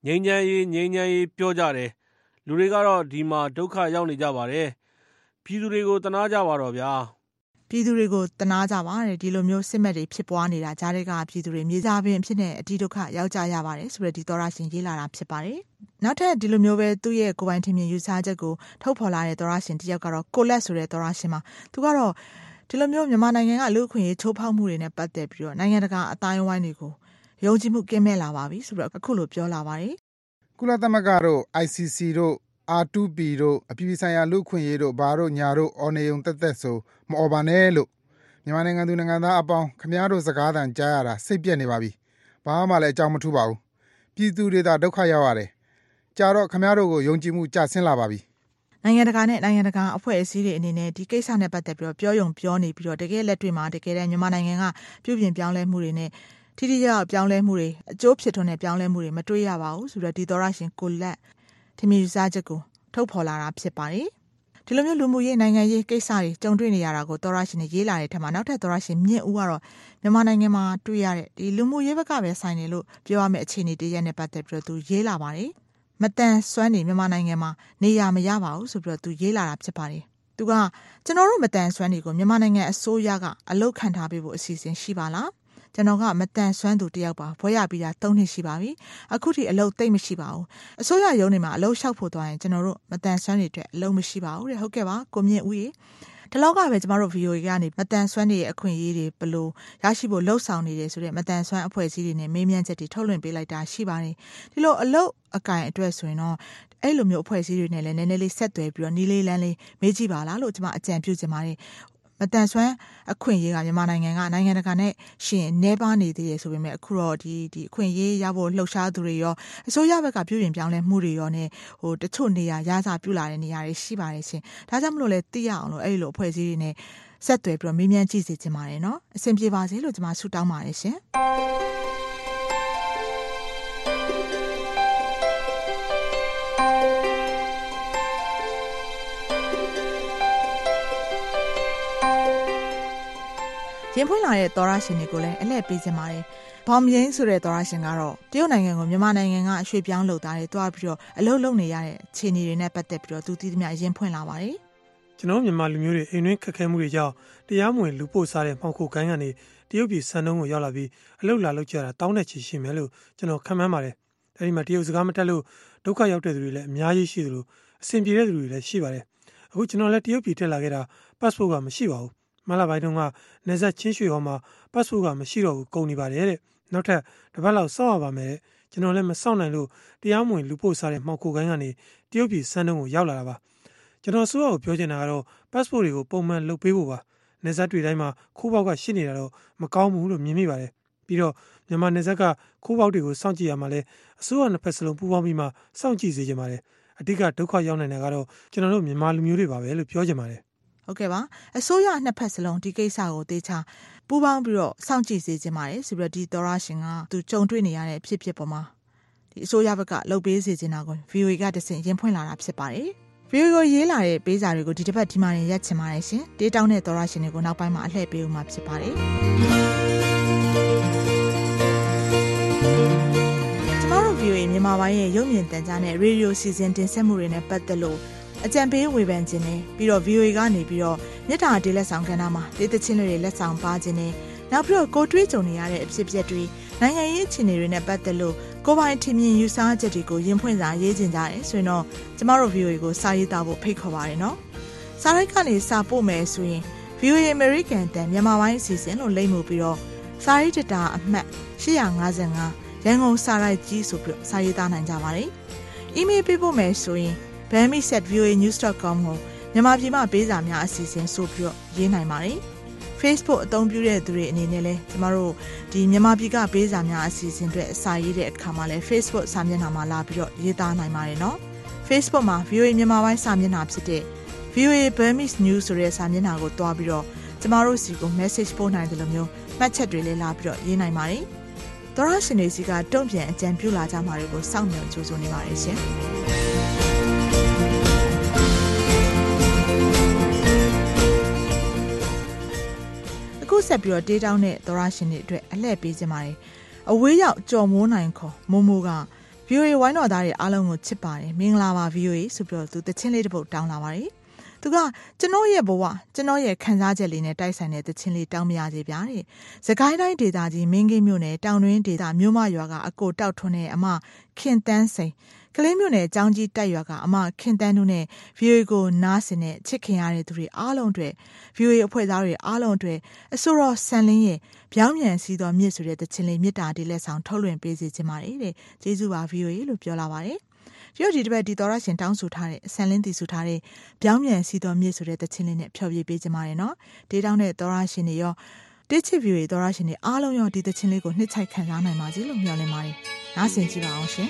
ငြိမ်းချမ်းရေးပြောကြတယ်လူတွေကတော့ဒီမှာဒုက္ခရောက်နေကြပါတယ်ပြည်သူတွေကိုတနာကြပါတော့ဗျာပြည်သူတွေကိုတနာကြပါတယ်ဒီလိုမျိုးစစ်မှတ်တွေဖြစ်ပွားနေတာကြားတွေကပြည်သူတွေမြေစာပင်ဖြစ်နေအတိဒုက္ခရောက်ကြရပါတယ်ဆိုတဲ့ဒီသောရရှင်ရေးလာတာဖြစ်ပါတယ်နောက်ထပ်ဒီလိုမျိုးပဲသူ့ရဲ့ကိုယ်ပိုင်ထင်မြင်ယူဆချက်ကိုထုတ်ဖော်လာတဲ့သောရရှင်တစ်ယောက်ကတော့ကိုလက်ဆိုတဲ့သောရရှင်မှာသူကတော့ဒီလိုမျိုးမြန်မာနိုင်ငံကလူ့အခွင့်အရေးချိုးဖောက်မှုတွေနဲ့ပတ်သက်ပြီးတော့နိုင်ငံတကာအတိုင်းအဝိုင်းတွေကိုယုံကြည်မှုကင်းမဲ့လာပါပြီဆိုတော့အခုလိုပြောလာပါတယ်ကုလသမဂ္ဂတို့ ICC တို့ R2P တို့အပြည်ပြည်ဆိုင်ရာလူ့အခွင့်အရေးတို့ဘာတို့ညာတို့အော်နေုံတက်တက်ဆိုမအော်ပါနဲ့လို့မြန်မာနိုင်ငံသူနိုင်ငံသားအပေါင်းခမည်းတော်စကားသံကြားရတာစိတ်ပြက်နေပါပြီဘာမှလည်းအကြောင်းမထူးပါဘူးပြည်သူတွေသာဒုက္ခရောက်ရတယ်ကြာတော့ခမည်းတော်ကိုယုံကြည်မှုကျဆင်းလာပါပြီနိုင်ငံတကာနဲ့နိုင်ငံတကာအဖွဲ့အစည်းတွေအနေနဲ့ဒီကိစ္စနဲ့ပတ်သက်ပြီးတော့ပြောနေပြီးတော့တကယ်လက်တွေ့မှာတကယ်တမ်းမြန်မာနိုင်ငံကပြုပြင်ပြောင်းလဲမှုတွေနဲ့ထိထိရောက်ပြောင်းလဲမှုတွေအကျိုးဖြစ်ထွန်းတဲ့ပြောင်းလဲမှုတွေမတွေ့ရပါဘူးဆိုတော့ဒီသောရရှင်ကိုလက်ထင်မြင်ယူဆချက်ကိုထုတ်ဖော်လာတာဖြစ်ပါတယ်ဒီလိုမျိုးလူမှုရေးနိုင်ငံရေးကိစ္စတွေကြုံတွေ့နေရတာကိုသောရရှင်နဲ့ရေးလာတဲ့ထက်မှာနောက်ထပ်သောရရှင်မြင့်ဦးကတော့မြန်မာနိုင်ငံမှာတွေ့ရတဲ့ဒီလူမှုရေးဘက်ကပဲဆိုင်နေလို့ပြောရမယ့်အခြေအနေတရက်နဲ့ပတ်သက်ပြီးတော့သူရေးလာပါတယ်မတန်ဆွမ်းနေမြန်မာနိုင်ငံမှာနေရမရပါဘူးဆိုပြီးတော့သူရေးလာတာဖြစ်ပါတယ်သူကကျွန်တော်တို့မတန်ဆွမ်းတွေကိုမြန်မာနိုင်ငံအစိုးရကအလုတ်ခံထားပေးဖို့အစီအစဉ်ရှိပါလားကျွန်တော်ကမတန်ဆွမ်းသူတယောက်ပါဘွဲရပြီးတာ3နှစ်ရှိပါပြီအခုထိအလုပ်သိမ့်မရှိပါဘူးအစိုးရရုံးတွေမှာအလုပ်လျှောက်ဖို့သွားရင်ကျွန်တော်တို့မတန်ဆွမ်းတွေအတွက်အလုပ်မရှိပါဘူးတဲ့ဟုတ်ကဲ့ပါကိုမြင့်ဦးရေဒီလောက်ကပဲကျမတို့ VOA ကနေမတန်ဆွမ်းတွေရဲ့အခွင့်အရေးတွေဘယ်လိုရရှိဖို့လှုပ်ဆောင်နေတယ်ဆိုတဲ့မတန်ဆွမ်းအဖွဲ့အစည်းတွေနဲ့မေးမြန်းချက်တွေထုတ်လွှင့်ပေးလိုက်တာရှိပါတယ်ဒီလိုအလုပ်အကင်အတွက်ဆိုရင်တော့အဲ့လိုမျိုးအဖွဲ့အစည်းတွေနဲ့လည်းနည်းနည်းလေးဆက်သွယ်ပြီးတော့နီးလေးလန်းလေးမေးကြည့်ပါလားလို့ကျမအကြံပြုချင်ပါတယ်မတန်ဆွမ်းအခွင့်အရေးကမြန်မာနိုင်ငံကနိုင်ငံတကာနဲ့ရှင်နေပါနေသေးတယ်ဆိုပေမဲ့အခုတော့ဒီအခွင့်အရေးရဖို့လှုပ်ရှားသူတွေရောအစိုးရဘက်ကပြုပြင်ပြောင်းလဲမှုတွေရောနဲ့တချို့နေရာရစားပြုလာတဲ့နေရာတွေရှိပါတယ်ရှင်ဒါကြောင့်မလို့လဲသိရအောင်လို့အဲ့လိုအဖွဲ့အစည်းတွေနဲ့ဆက်သွယ်ပြီးတော့မေးမြန်းကြည့်စေချင်ပါတယ်နော်အဆင်ပြေပါစေလို့ကျွန်မဆုတောင်းပါတယ်ရှင်ရင်ဖွင့်လာတဲ့သောရရှင်တွေကိုလည်းအလှည့်ပေးခြင်းပါတယ်။ဘောင်မြင်းဆိုတဲ့သောရရှင်ကတော့တရုတ်နိုင်ငံကိုမြန်မာနိုင်ငံကရွှေ့ပြောင်းလုပ်သားတွေတွားပြီးတော့အလုပ်လုပ်နေရတဲ့အခြေအနေတွေနဲ့ပတ်သက်ပြီးတော့သူတည်သမျှရင်ဖွင့်လာပါတယ်။ကျွန်တော်မြန်မာလူမျိုးတွေအိမ်တွင်းခက်ခဲမှုတွေကြောင့်တရားမဝင်လူပို့စားတဲ့မှောင်ခိုကိုင်းကနေတရုတ်ပြည်စံနှုန်းကိုရောက်လာပြီးအလုပ်လာလုပ်ကြတာတောင်းတဲ့ချီရှိမယ်လို့ကျွန်တော်ခန့်မှန်းပါတယ်။အဲဒီမှာတရုတ်စကားမတက်လို့ဒုက္ခရောက်တဲ့သူတွေလည်းအများကြီးရှိသလိုအဆင်ပြေတဲ့သူတွေလည်းရှိပါတယ်။အခုကျွန်တော်လည်းတရုတ်ပြည်တက်လာခဲ့တာ passport ကမရှိပါဘူး။မလာပိုင်းတုန်းကနေဆက်ချင်းရွှေဟောမှာ passport ကမရှိတော့ဘူးကုန်နေပါတယ်တဲ့နောက်ထပ်တစ်ပတ်လောက်စောင့်ရပါမယ်တဲ့ကျွန်တော်လည်းမစောင့်နိုင်လို့တရားမဝင်လူပို့စားတဲ့မှောင်ခိုကိုင်းကနေတရုတ်ပြည်စံနှုန်းကိုရောက်လာတာပါကျွန်တော်ဆိုးအောင်ပြောချင်တာကတော့ passport တွေကိုပုံမှန်လုပ်ပေးဖို့ပါနေဆက်တွေတိုင်းမှာခိုးပေါက်ကရှိနေတာတော့မကောင်းဘူးလို့မြင်မိပါတယ်ပြီးတော့မြန်မာနေဆက်ကခိုးပေါက်တွေကိုစောင့်ကြည့်ရမှာလဲအစိုးရနှစ်ဖက်စလုံးပူးပေါင်းပြီးမှစောင့်ကြည့်စေချင်ပါတယ်အဓိကဒုက္ခရောက်နေတာကတော့ကျွန်တော်တို့မြန်မာလူမျိုးတွေပါပဲလို့ပြောချင်ပါတယ်ဟုတ်ကဲ့ပါအစိုးရနှစ်ဖက်စလုံးဒီကိစ္စကိုသေချာပူးပေါင်းပြီးတော့စောင့်ကြည့်စေချင်ပါတယ်ဆိုပြီးတော့ဒီသောရရှင်ကသူကြုံတွေ့နေရတဲ့ဖြစ်ပေါ်မှာဒီအစိုးရဘက်ကလှုပ်ပေးစေချင်တာကို VOA ကတဆင့်ရင်ဖွင့်လာတာဖြစ်ပါတယ် VOA ကိုရေးလာတဲ့ပေးစာတွေကိုဒီတစ်ပတ်ဒီမှာရက်ချင်ပါတယ်ရှင်ဒေးတောင်းတဲ့သောရရှင်တွေကိုနောက်ပိုင်းမှာအလှည့်ပေးဦးမှာဖြစ်ပါတယ်ကျမတို့ VOA မြန်မာပိုင်းရဲ့ရုပ်မြင်သံကြားနဲ့ရေဒီယိုစီစဉ်တင်ဆက်မှုတွေနဲ့ပတ်သက်လို့အကြံပေးဝေဖန်ခြင်းနဲ့ပြီးတော့ VOA ကနေပြီးတော့မြေတားဒေးလက်ဆောင်ကဏ္ဍမှာဒေသချင်းတွေလက်ဆောင်ပါခြင်းနဲ့နောက်ပြီးတော့ကိုတွေးကြုံနေရတဲ့အဖြစ်အပျက်တွေနိုင်ငံရေးအခြေအနေတွေနဲ့ပတ်သက်လို့ကိုပိုင်ထင်မြင်ယူဆချက်တွေကိုရင်ဖွင့်စာရေးခြင်းကြတယ်ဆိုရင်တော့ကျမတို့ VOA ကိုစာရေးသားဖို့ဖိတ်ခေါ်ပါရနော်စာရိုက်ကနေစာပို့မယ်ဆိုရင် VOA American တန်မြန်မာပိုင်းအစီအစဉ်လို့လိမ့်မှုပြီးတော့စာရေးတာအမှတ်855ရန်ကုန်စာရိုက်ကြီးဆိုပြီးစာရေးသားနိုင်ကြပါတယ်အီးမေးလ်ပေးပို့မယ်ဆိုရင်bami@voanews.com ကိုမြန်မာပြည်မှာပေးစာများအစီအစဉ်ဆိုပြီးတော့ရေးနိုင်ပါတယ်။ Facebook အသုံးပြုတဲ့သူတွေအနေနဲ့လည်းကျမတို့ဒီမြန်မာပြည်ကပေးစာများအစီအစဉ်တွေအစာရေးတဲ့အခါမှာလည်း Facebook စာမျက်နှာမှာလာပြီးတော့ရေးသားနိုင်ပါတယ်နော်။ Facebook မှာ VOA မြန်မာပိုင်းစာမျက်နှာဖြစ်တဲ့ VOA Burmese News ဆိုတဲ့စာမျက်နှာကိုတွားပြီးတော့ကျမတို့စီကို message ပို့နိုင်တယ်လို့မျိုးမှတ်ချက်တွေလည်းလာပြီးတော့ရေးနိုင်ပါတယ်။သောရရှင်တွေစီကတုံ့ပြန်အကြံပြုလာကြမှာတွေကိုစောင့်မျှော်ကြိုးစားနေပါတယ်ရှင်။အခုဆက်ပြီးတော့ဒေးတောင်းတဲ့သောရရှင်တွေအတွက်အလှည့်ပေးခြင်းပါတယ်အဝေးရောက်ကြော်မိုးနိုင်ခေါ်မိုးမိုးက VOA ဝိုင်းတော်သားတွေအားလုံးကိုချစ်ပါတယ်မင်္ဂလာပါ VOA ဆိုပြီးတော့သူတချင်းလေးတစ်ပုဒ်တောင်းလာပါတယ်သူကကျွန်တော်ရဲ့ဘဝကျွန်တော်ရဲ့ခံစားချက်လေးနဲ့တိုက်ဆိုင်တဲ့တချင်းလေးတောင်းမရစေဗျာတဲ့စကိုင်းတိုင်းဒေသကြီးမင်းကင်းမြို့နယ်တောင်တွင်းဒေသမြို့မရွာကအကိုတောက်ထွန်းတဲ့အမခင်တန်းစိန်ကလေးမြို့နယ်ကျောင်းကြီးတက်ရွာကအမခင်တန်းတို့နဲ့ VOA ကိုနားဆင်တဲ့ချစ်ခင်ရတဲ့သူတွေအားလုံးအတွက် VOA အဖွဲ့သားတွေအားလုံးအတွက်အစိုးရဆန်လင်းရဲ့ပြောင်းပြန်စီတော်မြစ်ဆိုတဲ့တခြင်းလေးမြစ်တာဒီလက်ဆောင်ထုတ်လွှင့်ပေးစီခြင်းပါတယ်တဲ့ကျေးဇူးပါ VOA လို့ပြောလာပါတယ်ဒီဒီတစ်ပတ်ဒီတော်ရရှင်တောင်းဆိုထားတဲ့ဆန်လင်းတည်ဆိုထားတဲ့ပြောင်းပြန်စီတော်မြစ်ဆိုတဲ့တခြင်းလေးနဲ့ဖျော်ဖြေပေးခြင်းပါတယ်နော်ဒေတောင်းတဲ့တော်ရရှင်တွေရောတိချစ် VOA တော်ရရှင်တွေအားလုံးရောဒီတခြင်းလေးကိုနှစ်ချိုက်ခံစားနိုင်ပါစေလို့မျှော်လင့်ပါတယ်နားဆင်ကြည့်ပါအောင်ရှင်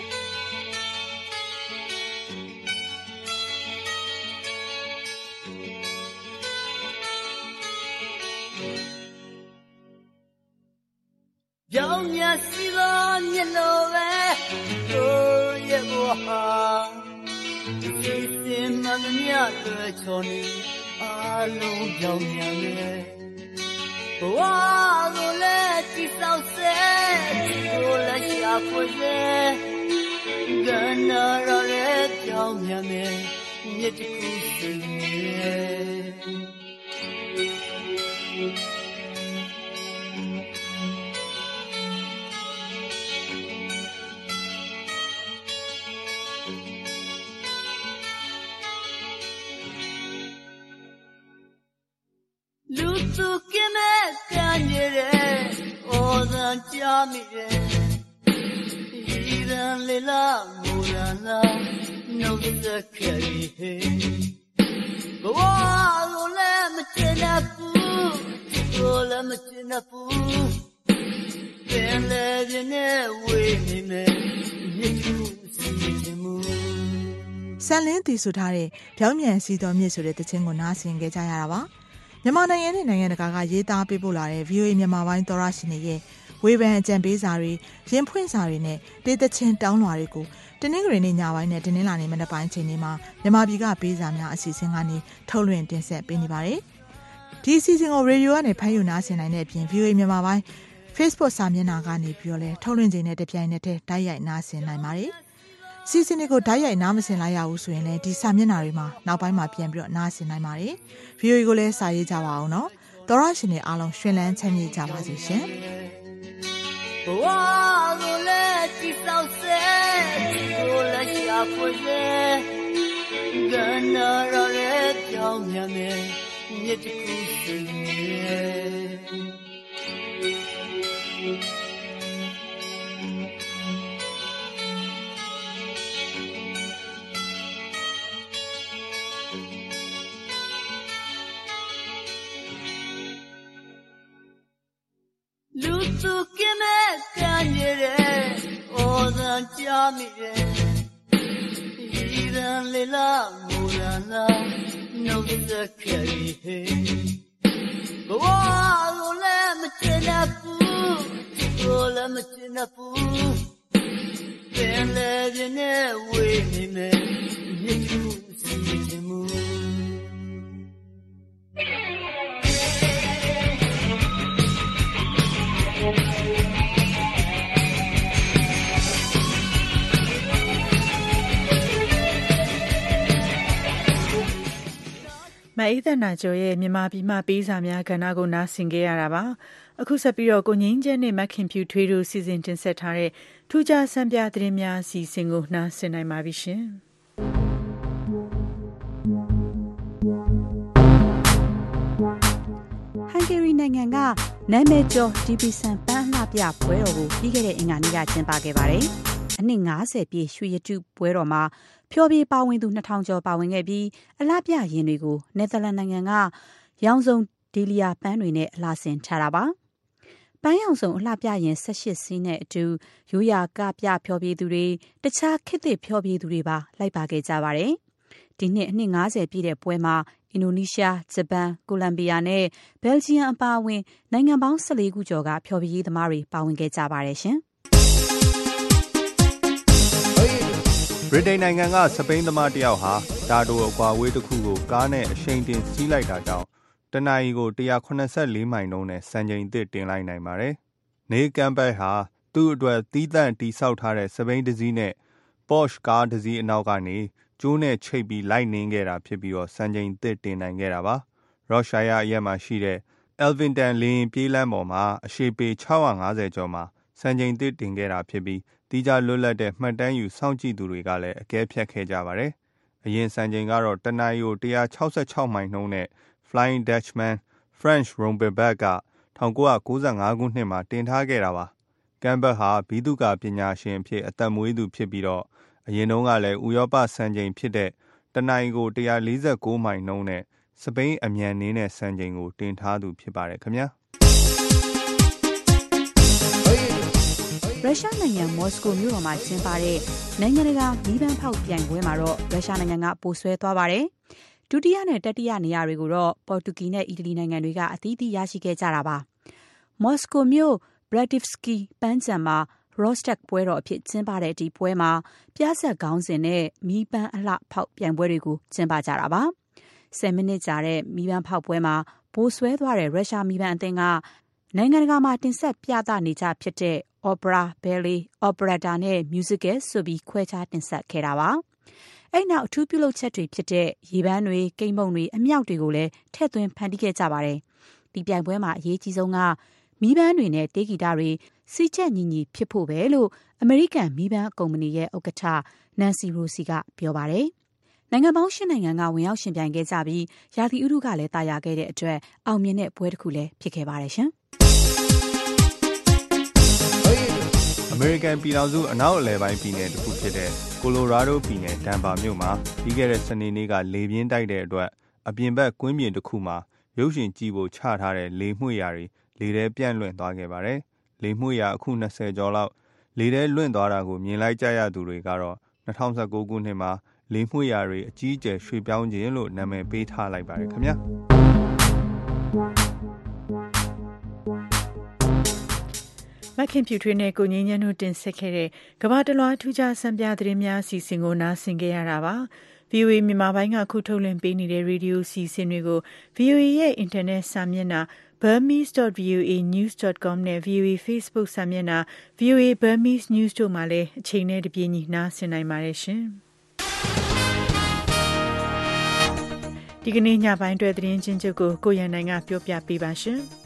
ပြောင်းမြစီသောမျက်လုံးပဲတို့ရဲ့ဘဝဒီစင်မမြတ်တွေချောနေအလုံးပြောင်းမြန်လေဘဝကိုလည်းကြည်ဆောင်စေကိုလည်းရှာဖွေစေကနာရတဲ့ပြောင်းမြန်လေမြစ်တစ်ခုစီလူသူကမဲ့ကန်ရတဲ့ဩဇာကြမိတဲ့ဒီရန်လေလာမူရနာနှုတ်သက်ခဲ့ဟေဘဝကိုလည်းမချင်ဘူးကိုလည်းမချင်ဘူးပင်လေပြင်းနဲ့ဝေးနေမယ်မြစ်ကူစီချင်မှုဆန်လင်းတည်ဆိုထားတဲ့ပြောင်းပြန်စီတော်မြစ်ဆိုတဲ့တခြင်းကိုနားဆင်ကြကြရတာပါမြန်မာနိုင်ငံနဲ့နိုင်ငံတကာကရေးသားပေးပို့လာတဲ့ VOA မြန်မာပိုင်းသောရရှင်တွေရဲ့ဝေဖန်အကြံပေးစာတွေရင်ဖွင့်စာတွေနဲ့ဒေသချင်းတောင်းလွှာတွေကိုတင်းနှင်းကလေးနဲ့ညပိုင်းနဲ့တင်းနှင်းလာနေမနက်ပိုင်းချိန်တွေမှာမြန်မာပြည်ကပေးစာများအစီအစဉ်ကနေထုတ်လွှင့်တင်ဆက်ပေးနေပါတယ်။ဒီအစီအစဉ်ကိုရေဒီယိုကနေဖမ်းယူနားဆင်နိုင်တဲ့အပြင် VOA မြန်မာပိုင်း Facebook စာမျက်နှာကနေပြီးတော့လည်းထုတ်လွှင့်ချိန်နဲ့တပြိုင်နက်တည်းတိုက်ရိုက်နားဆင်နိုင်ပါတယ်။စီစဉ်တွေကိုဓာတ်ရိုက်နားမဆင်လိုက်ရဘူးဆိုရင်လည်းဒီစာမျက်နှာတွေမှာနောက်ပိုင်းမှာပြန်ပြီးတော့နားဆင်နိုင်ပါတယ်။ VOA ကိုလည်းစာရေးကြပါအောင်နော်။သောရရှင်တွေအားလုံးရှင်လန်းချမ်းမြေ့ကြပါစေရှင်။ဘဝကိုလည်းကြည်ဆောင်စေကိုလည်းရှာဖွေစေကနာရတဲ့ကြောင်းမြန်မယ်မြစ်တစ်ခုစီလူသူကမဲ့ကန်ရတဲ့ဩဇာကြမိတဲ့ဒီရန်လေလာမူရနာနှုတ်သက်ခဲ့ဟေဘဝကိုလည်းမချင်ဘူးကိုလည်းမချင်ဘူးပင်လေပြင်းနဲ့ဝေးနေမယ်မြစ်ကူစီချင်မှုမအေးသက်နာကျော်ရဲ့မြန်မာပြည်မှပေးစာများကဏ္ဍကိုနားဆင်ခဲ့ရတာပါအခုဆက်ပြီးတော့ကိုငင်းကျဲနဲ့မခင်ဖြူထွေးတို့စီစဉ်တင်ဆက်ထားတဲ့ထူးခြားစံပြသတင်းများအစီအစဉ်ကိုနားဆင်နိုင်ပါပြီရှင်ဟန်ဂေရီနိုင်ငံကနာမည်ကျော်ဒီပီဆန်ပန်းလှပြပွဲတော်ကိုပြီးခဲ့တဲ့အင်္ဂါနေ့ကကျင်းပခဲ့ပါတယ်အနှစ်90ပြည့်ရွှေရတုပွဲတော်မှာဖျော်ဖြေပါဝင်သူ2000ကျော်ပါဝင်ခဲ့ပြီးအလှပြရင်တွေကိုနယ်သာလန်နိုင်ငံကရောင်စုံဒေလီယာပန်းတွေနဲ့အလှဆင်ထားတာပါပန်းရောင်စုံအလှပြရင်18စီးနဲ့အတူရိုးရာကပြဖျော်ဖြေသူတွေတခြားခေတ်သစ်ဖျော်ဖြေသူတွေပါလိုက်ပါခဲ့ကြပါတယ်ဒီနှစ်အနှစ်90ပြည့်တဲ့ပွဲမှာအင်ဒိုနီးရှားဂျပန်ကိုလံဘီယာနဲ့ဘယ်လ်ဂျီယံအပါအဝင်နိုင်ငံပေါင်း14ခုကျော်ကဖျော်ဖြေရေးသမားတွေပါဝင်ခဲ့ကြပါတယ်ရှင်ဗြိတိန်နိုင်ငံကစပိန်သမားတယောက်ဟာတာတိုအကွာဝေးတစ်ခုကိုကားနဲ့အရှိန်တင်စီးလိုက်တာကြောင့်တနအီကို184မိုင်နှုန်းနဲ့စံချိန်သစ်တင်လိုက်နိုင်ပါတယ်။နေကမ်ဘက်ဟာသူ့အတွက်တီးတန့်တီဆောက်ထားတဲ့စပိန်တစ်စီးနဲ့ Porsche ကားတစ်စီးအနောက်ကနေကျိုးနဲ့ချိတ်ပြီးလိုက်နင်းခဲ့တာဖြစ်ပြီးစံချိန်သစ်တင်နိုင်ခဲ့တာပါ။ ရော့ရှိုင်းယားအရက်မှာရှိတဲ့ Elvington လေယာဉ်ပြေးလမ်းပေါ်မှာအရှည်ပေ650ကျော်မှာစံချိန်သစ်တင်ခဲ့တာဖြစ်ပြီးတီးခြားလွတ်လပ်တဲ့မှတ်တမ်းယူစောင့်ကြည့်သူတွေကလည်းအကဲဖြတ်ခဲ့ကြပါတယ်။အရင်စံချိန်ကတော့တနအီကို166မိုင်နှုန်းနဲ့ Flying Dutchman Franz Romperberg က1995ခုနှစ်မှာတင်ထားခဲ့တာပါ။ ကမ်ဘတ်ဟာဘီသူကာပညာရှင်အဖြစ်အသက်မွေးသူဖြစ်ပြီးအရင်တုန်းကလည်းဥရောပစံချိန်ဖြစ်တဲ့တနအီကို149မိုင်နှုန်းနဲ့စပိန်အမြန်နှင်းတဲ့စံချိန်ကိုတင်ထားသူဖြစ်ပါတယ်ခင်ဗျာရုရှားနိုင်ငံမော်စကိုမြို့တော်မှာကျင်းပတဲ့နိုင်ငံတကာမီးပန်းဖောက်ပြိုင်ပွဲမှာတော့ရုရှားနိုင်ငံကပိုဆွဲသွားပါတယ်။ဒုတိယနဲ့တတိယနေရာတွေကိုတော့ပေါ်တူဂီနဲ့အီတလီနိုင်ငံတွေကအသီးသီးရရှိခဲ့ကြတာပါ။မော်စကိုမြို့ Brativsky ပန်းခြံမှာ Rostec ပွဲတော်အဖြစ်ကျင်းပတဲ့ဒီပွဲမှာပြဆက်ခေါင်းစဉ်နဲ့မီးပန်းအလှဖောက်ပြိုင်ပွဲတွေကိုကျင်းပကြတာပါ။10မိနစ်ကြာတဲ့မီးပန်းဖောက်ပွဲမှာပိုဆွဲသွားတဲ့ရုရှားမီးပန်းအသင်းကနိုင်ငံတကာမှာတင်ဆက်ပြသနေကြဖြစ်တဲ့ Opera, Ballet, Operetta နဲ့ Musical ဆိုပြီးခွဲခြားတင်ဆက်ခဲ့တာပါ။အဲ့နောက်အထူးပြုလုပ်ချက်တွေဖြစ်တဲ့ရေပန်းတွေ၊ကိန်းမုန့်တွေအမြောက်တွေကိုလည်းထည့်သွင်းဖန်တီးခဲ့ကြပါတယ်။ဒီပြိုင်ပွဲမှာအရေးကြီးဆုံးကမီးပန်းတွေနဲ့တေးဂီတတွေစီချက်ညီညီဖြစ်ဖို့ပဲလို့အမေရိကန်မီးပန်းကုမ္ပဏီရဲ့ဥက္ကဋ္ဌ Nancy Rosi ကပြောပါတယ်။နိုင်ငံပေါင်း8နိုင်ငံကဝင်ရောက်ရှင်ပြိုင်ခဲ့ကြပြီးရာသီဥတုကလည်းတာယာခဲ့တဲ့အတွက်အောင်မြင်တဲ့ပွဲတစ်ခုလည်းဖြစ်ခဲ့ပါတယ်ရှင်။အမေရိကန်ပြည်ထောင်စုအနောက်အလယ်ပိုင်းပြည်နယ်တစ်ခုဖြစ်တဲ့ကိုလိုရာဒိုပြည်နယ်ဒန်ဗာမြို့မှာပြီးခဲ့တဲ့စနေနေ့ကလေပြင်းတိုက်တဲ့အတွက်အပြင်ဘက်ကွင်းပြင်တစ်ခုမှာရုပ်ရှင်ကြည့်ဖို့ချထားတဲ့လေမှွေရာတွေလေထဲပြန့်လွင့်သွားခဲ့ပါတယ်။လေမှွေရာအခု20ကျော်လောက်လေထဲလွင့်သွားတာကိုမြင်လိုက်ကြရသူတွေကတော့2019ခုနှစ်မှာလေမှွေရာတွေအကြီးအကျယ်ရွှေ့ပြောင်းခြင်းလို့နာမည်ပေးထားလိုက်ပါတယ်ခင်ဗျာ။မခင်ဖြူထွေးနဲ့ကိုငင်းညံ့တို့တင်ဆက်ခဲ့တဲ့ကမ္ဘာတလွှားထူးခြားစံပြသတင်းများအစီအစဉ်ကိုနားဆင်ကြရတာပါ။ VOA မြန်မာပိုင်းကခုထုတ်လွှင့်ပေးနေတဲ့ရေဒီယိုအစီအစဉ်တွေကို VOA ရဲ့အင်တာနက်စာမျက်နှာ burmese.voanews.com နဲ့ VOA Facebook စာမျက်နှာ VOA Burmese News တို့မှာလည်းအချိန်နဲ့တပြေးညီနားဆင်နိုင်ပါတယ်ရှင်။ဒီကနေ့ညပိုင်းအတွက်သတင်းချင်းချုပ်ကိုရန်နိုင်ကပြောပြပေးပါရှင်။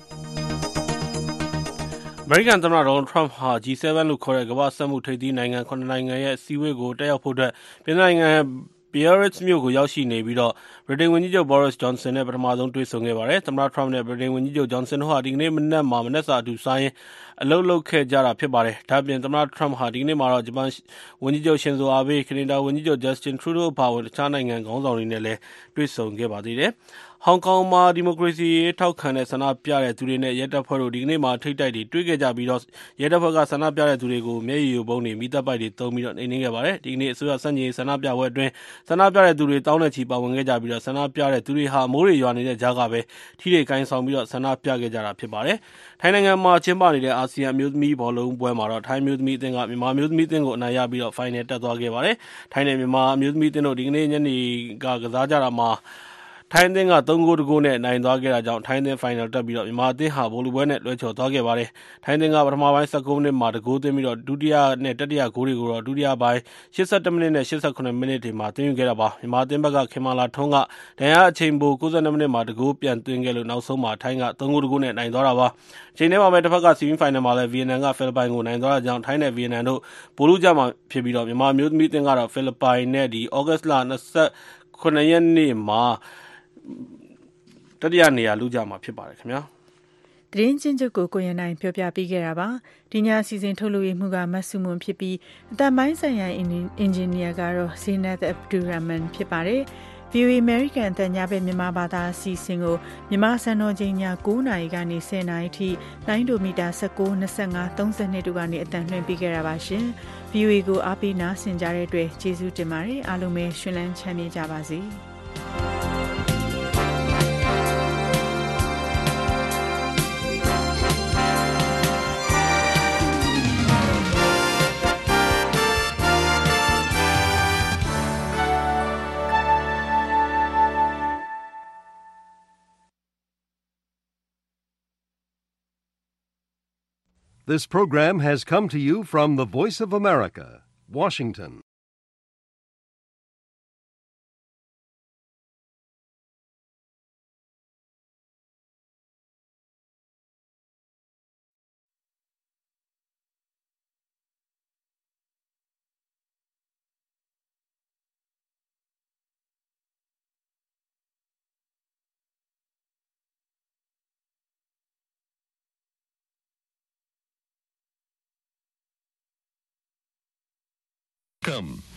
အမေရိကန်သမ္မတဒေါ်နယ်ထရမ့်ဟာ G7 လို့ခေါ်တဲ့ကမ္ဘာ့စက်မှုထိပ်သီးနိုင်ငံ9နိုင်ငံရဲ့အစည်းအဝေးကိုတက်ရောက်ဖို့အတွက်ပြင်သစ်နိုင်ငံ Biarritz မြို့ကိုရောက်ရှိနေပြီးဗြိတိန်ဝန်ကြီးချုပ် Boris Johnson နဲ့ပထမဆုံးတွေ့ဆုံခဲ့ပါတယ်။ သမ္မတထရမ့်နဲ့ဗြိတိန်ဝန်ကြီးချုပ် Johnson တို့ဟာဒီကနေ့မနက်မှာမနက်စာအတူစားရင်းအလုပ်လုပ်ခဲ့ကြတာဖြစ်ပါတယ်။ဒါ့အပြင်သမ္မတထရမ့်ဟာဒီကနေ့မှာတော့ဂျပန်ဝန်ကြီးချုပ် Shinzo Abe ၊ကနေဒါဝန်ကြီးချုပ် Justin Trudeau အပါအဝင်တခြားနိုင်ငံခေါင်းဆောင်တွေနဲ့လည်းတွေ့ဆုံခဲ့ပါသေးတယ်။ဟောင်ကောင်မှာဒီမိုကရေစီရေးထောက်ခံတဲ့ဆန္ဒပြတဲ့သူတွေနဲ့ရဲတပ်ဖွဲ့တို့ဒီကနေ့မှာထိပ်တိုက်တွေတွေ့ခဲ့ကြပြီးရဲတပ်ဖွဲ့ကဆန္ဒပြတဲ့သူတွေကိုမျက်ရည်ယိုဗုံးတွေမီးသတ်ပိုက်တွေသုံးပြီးနှိမ်နင်းခဲ့ပါတယ်။ဒီကနေ့အစိုးရဆန့်ကျင်ရေးဆန္ဒပြပွဲအတွင်းဆန္ဒပြတဲ့သူတွေတောင်းနဲ့ချီပါဝင်ခဲ့ကြပြီးဆန္ဒပြတဲ့သူတွေဟာမိုးတွေရွာနေတဲ့ကြားကပဲထီးတွေကိုင်းဆောင်ပြီးဆန္ဒပြခဲ့ကြတာဖြစ်ပါတယ်။ထိုင်းနိုင်ငံမှာကျင်းပနေတဲ့အာဆီယံအမျိုးသမီးဘောလုံးပွဲမှာထိုင်းအမျိုးသမီးအသင်းကမြန်မာအမျိုးသမီးအသင်းကိုအနိုင်ရပြီးဖိုင်နယ်တက်သွားခဲ့ပါတယ်။ထိုင်းနဲ့မြန်မာအမျိုးသမီးအသင်းတို့ဒီကနေ့ညနေကစားကြတာမှာထိုင်းအသင်းက3ဂိုး1ဂိုးနဲ့နိုင်သွားခဲ့တာကြောင့်ထိုင်းအသင်းဖိုင်နယ်တက်ပြီးမြန်မာအသင်းဟာဗိုလ်လုပွဲနဲ့လွဲချော်သွားခဲ့ပါတယ်။ထိုင်းအသင်းကပထမပိုင်း19မိနစ်မှာ1ဂိုးသွင်းပြီးဒုတိယနဲ့တတိယဂိုးတွေကိုဒုတိယပိုင်း82မိနစ်နဲ့88မိနစ်တွေမှာသွင်းယူခဲ့တာပါ။မြန်မာအသင်းဘက်ကခင်မာလာထွန်းကဒဏ်ရာအချိန်ပို92မိနစ်မှာ1ဂိုးပြန်သွင်းခဲ့လို့နောက်ဆုံးမှာထိုင်းက3ဂိုး1ဂိုးနဲ့နိုင်သွားတာပါ။အချိန်ထဲမှာပဲတစ်ဖက်ကဆီမီဖိုင်နယ်မှာလည်းဗီယက်နမ်ကဖိလစ်ပိုင်ကိုနိုင်သွားတာကြောင့်ထိုင်းနဲ့ဗီယက်နမ်တို့ဗိုလ်လုကြမှာဖြစ်ပြီးမြန်မာအမျိုးသမီးအသင်းကတော့ဖိလစ်ပိုင်နဲ့ဩဂတ်လ29ရက်နေ့မှာတတိယနေရာလူကြမှာဖြစ်ပါတယ်ခင်ဗျာ။သတင်းချင်းချုပ်ကိုရန်နိုင်ပြောပြပေးခဲ့တာပါ။ဒီညအစီအစဉ်ထုတ်လွှင့်မှုကမဆုမွန်ဖြစ်ပြီးအတမိုင်းဆိုင်ရာအင်ဂျင်နီယာကတော့ Zeenat Abdurrahman ဖြစ်ပါတယ်။ VOA American အတန်ညဘက်မြန်မာဘာသာအစီအစဉ်ကိုမြန်မာစံတော်ချိန်ည9:00နာရီကနေ10:00နာရီထိလိုင်းဒိုမီတာ19, 25, 32တို့ကနေအတန်လွှင့်ပေးခဲ့တာပါရှင်။ VOA ကိုအားပေးနားဆင်ကြတဲ့အတွက်ကျေးဇူးတင်ပါတယ်။အားလုံးပဲရှင်လန်းချမ်းမြေ့ကြပါစေ။ This program has come to you from the Voice of America, Washington. Come.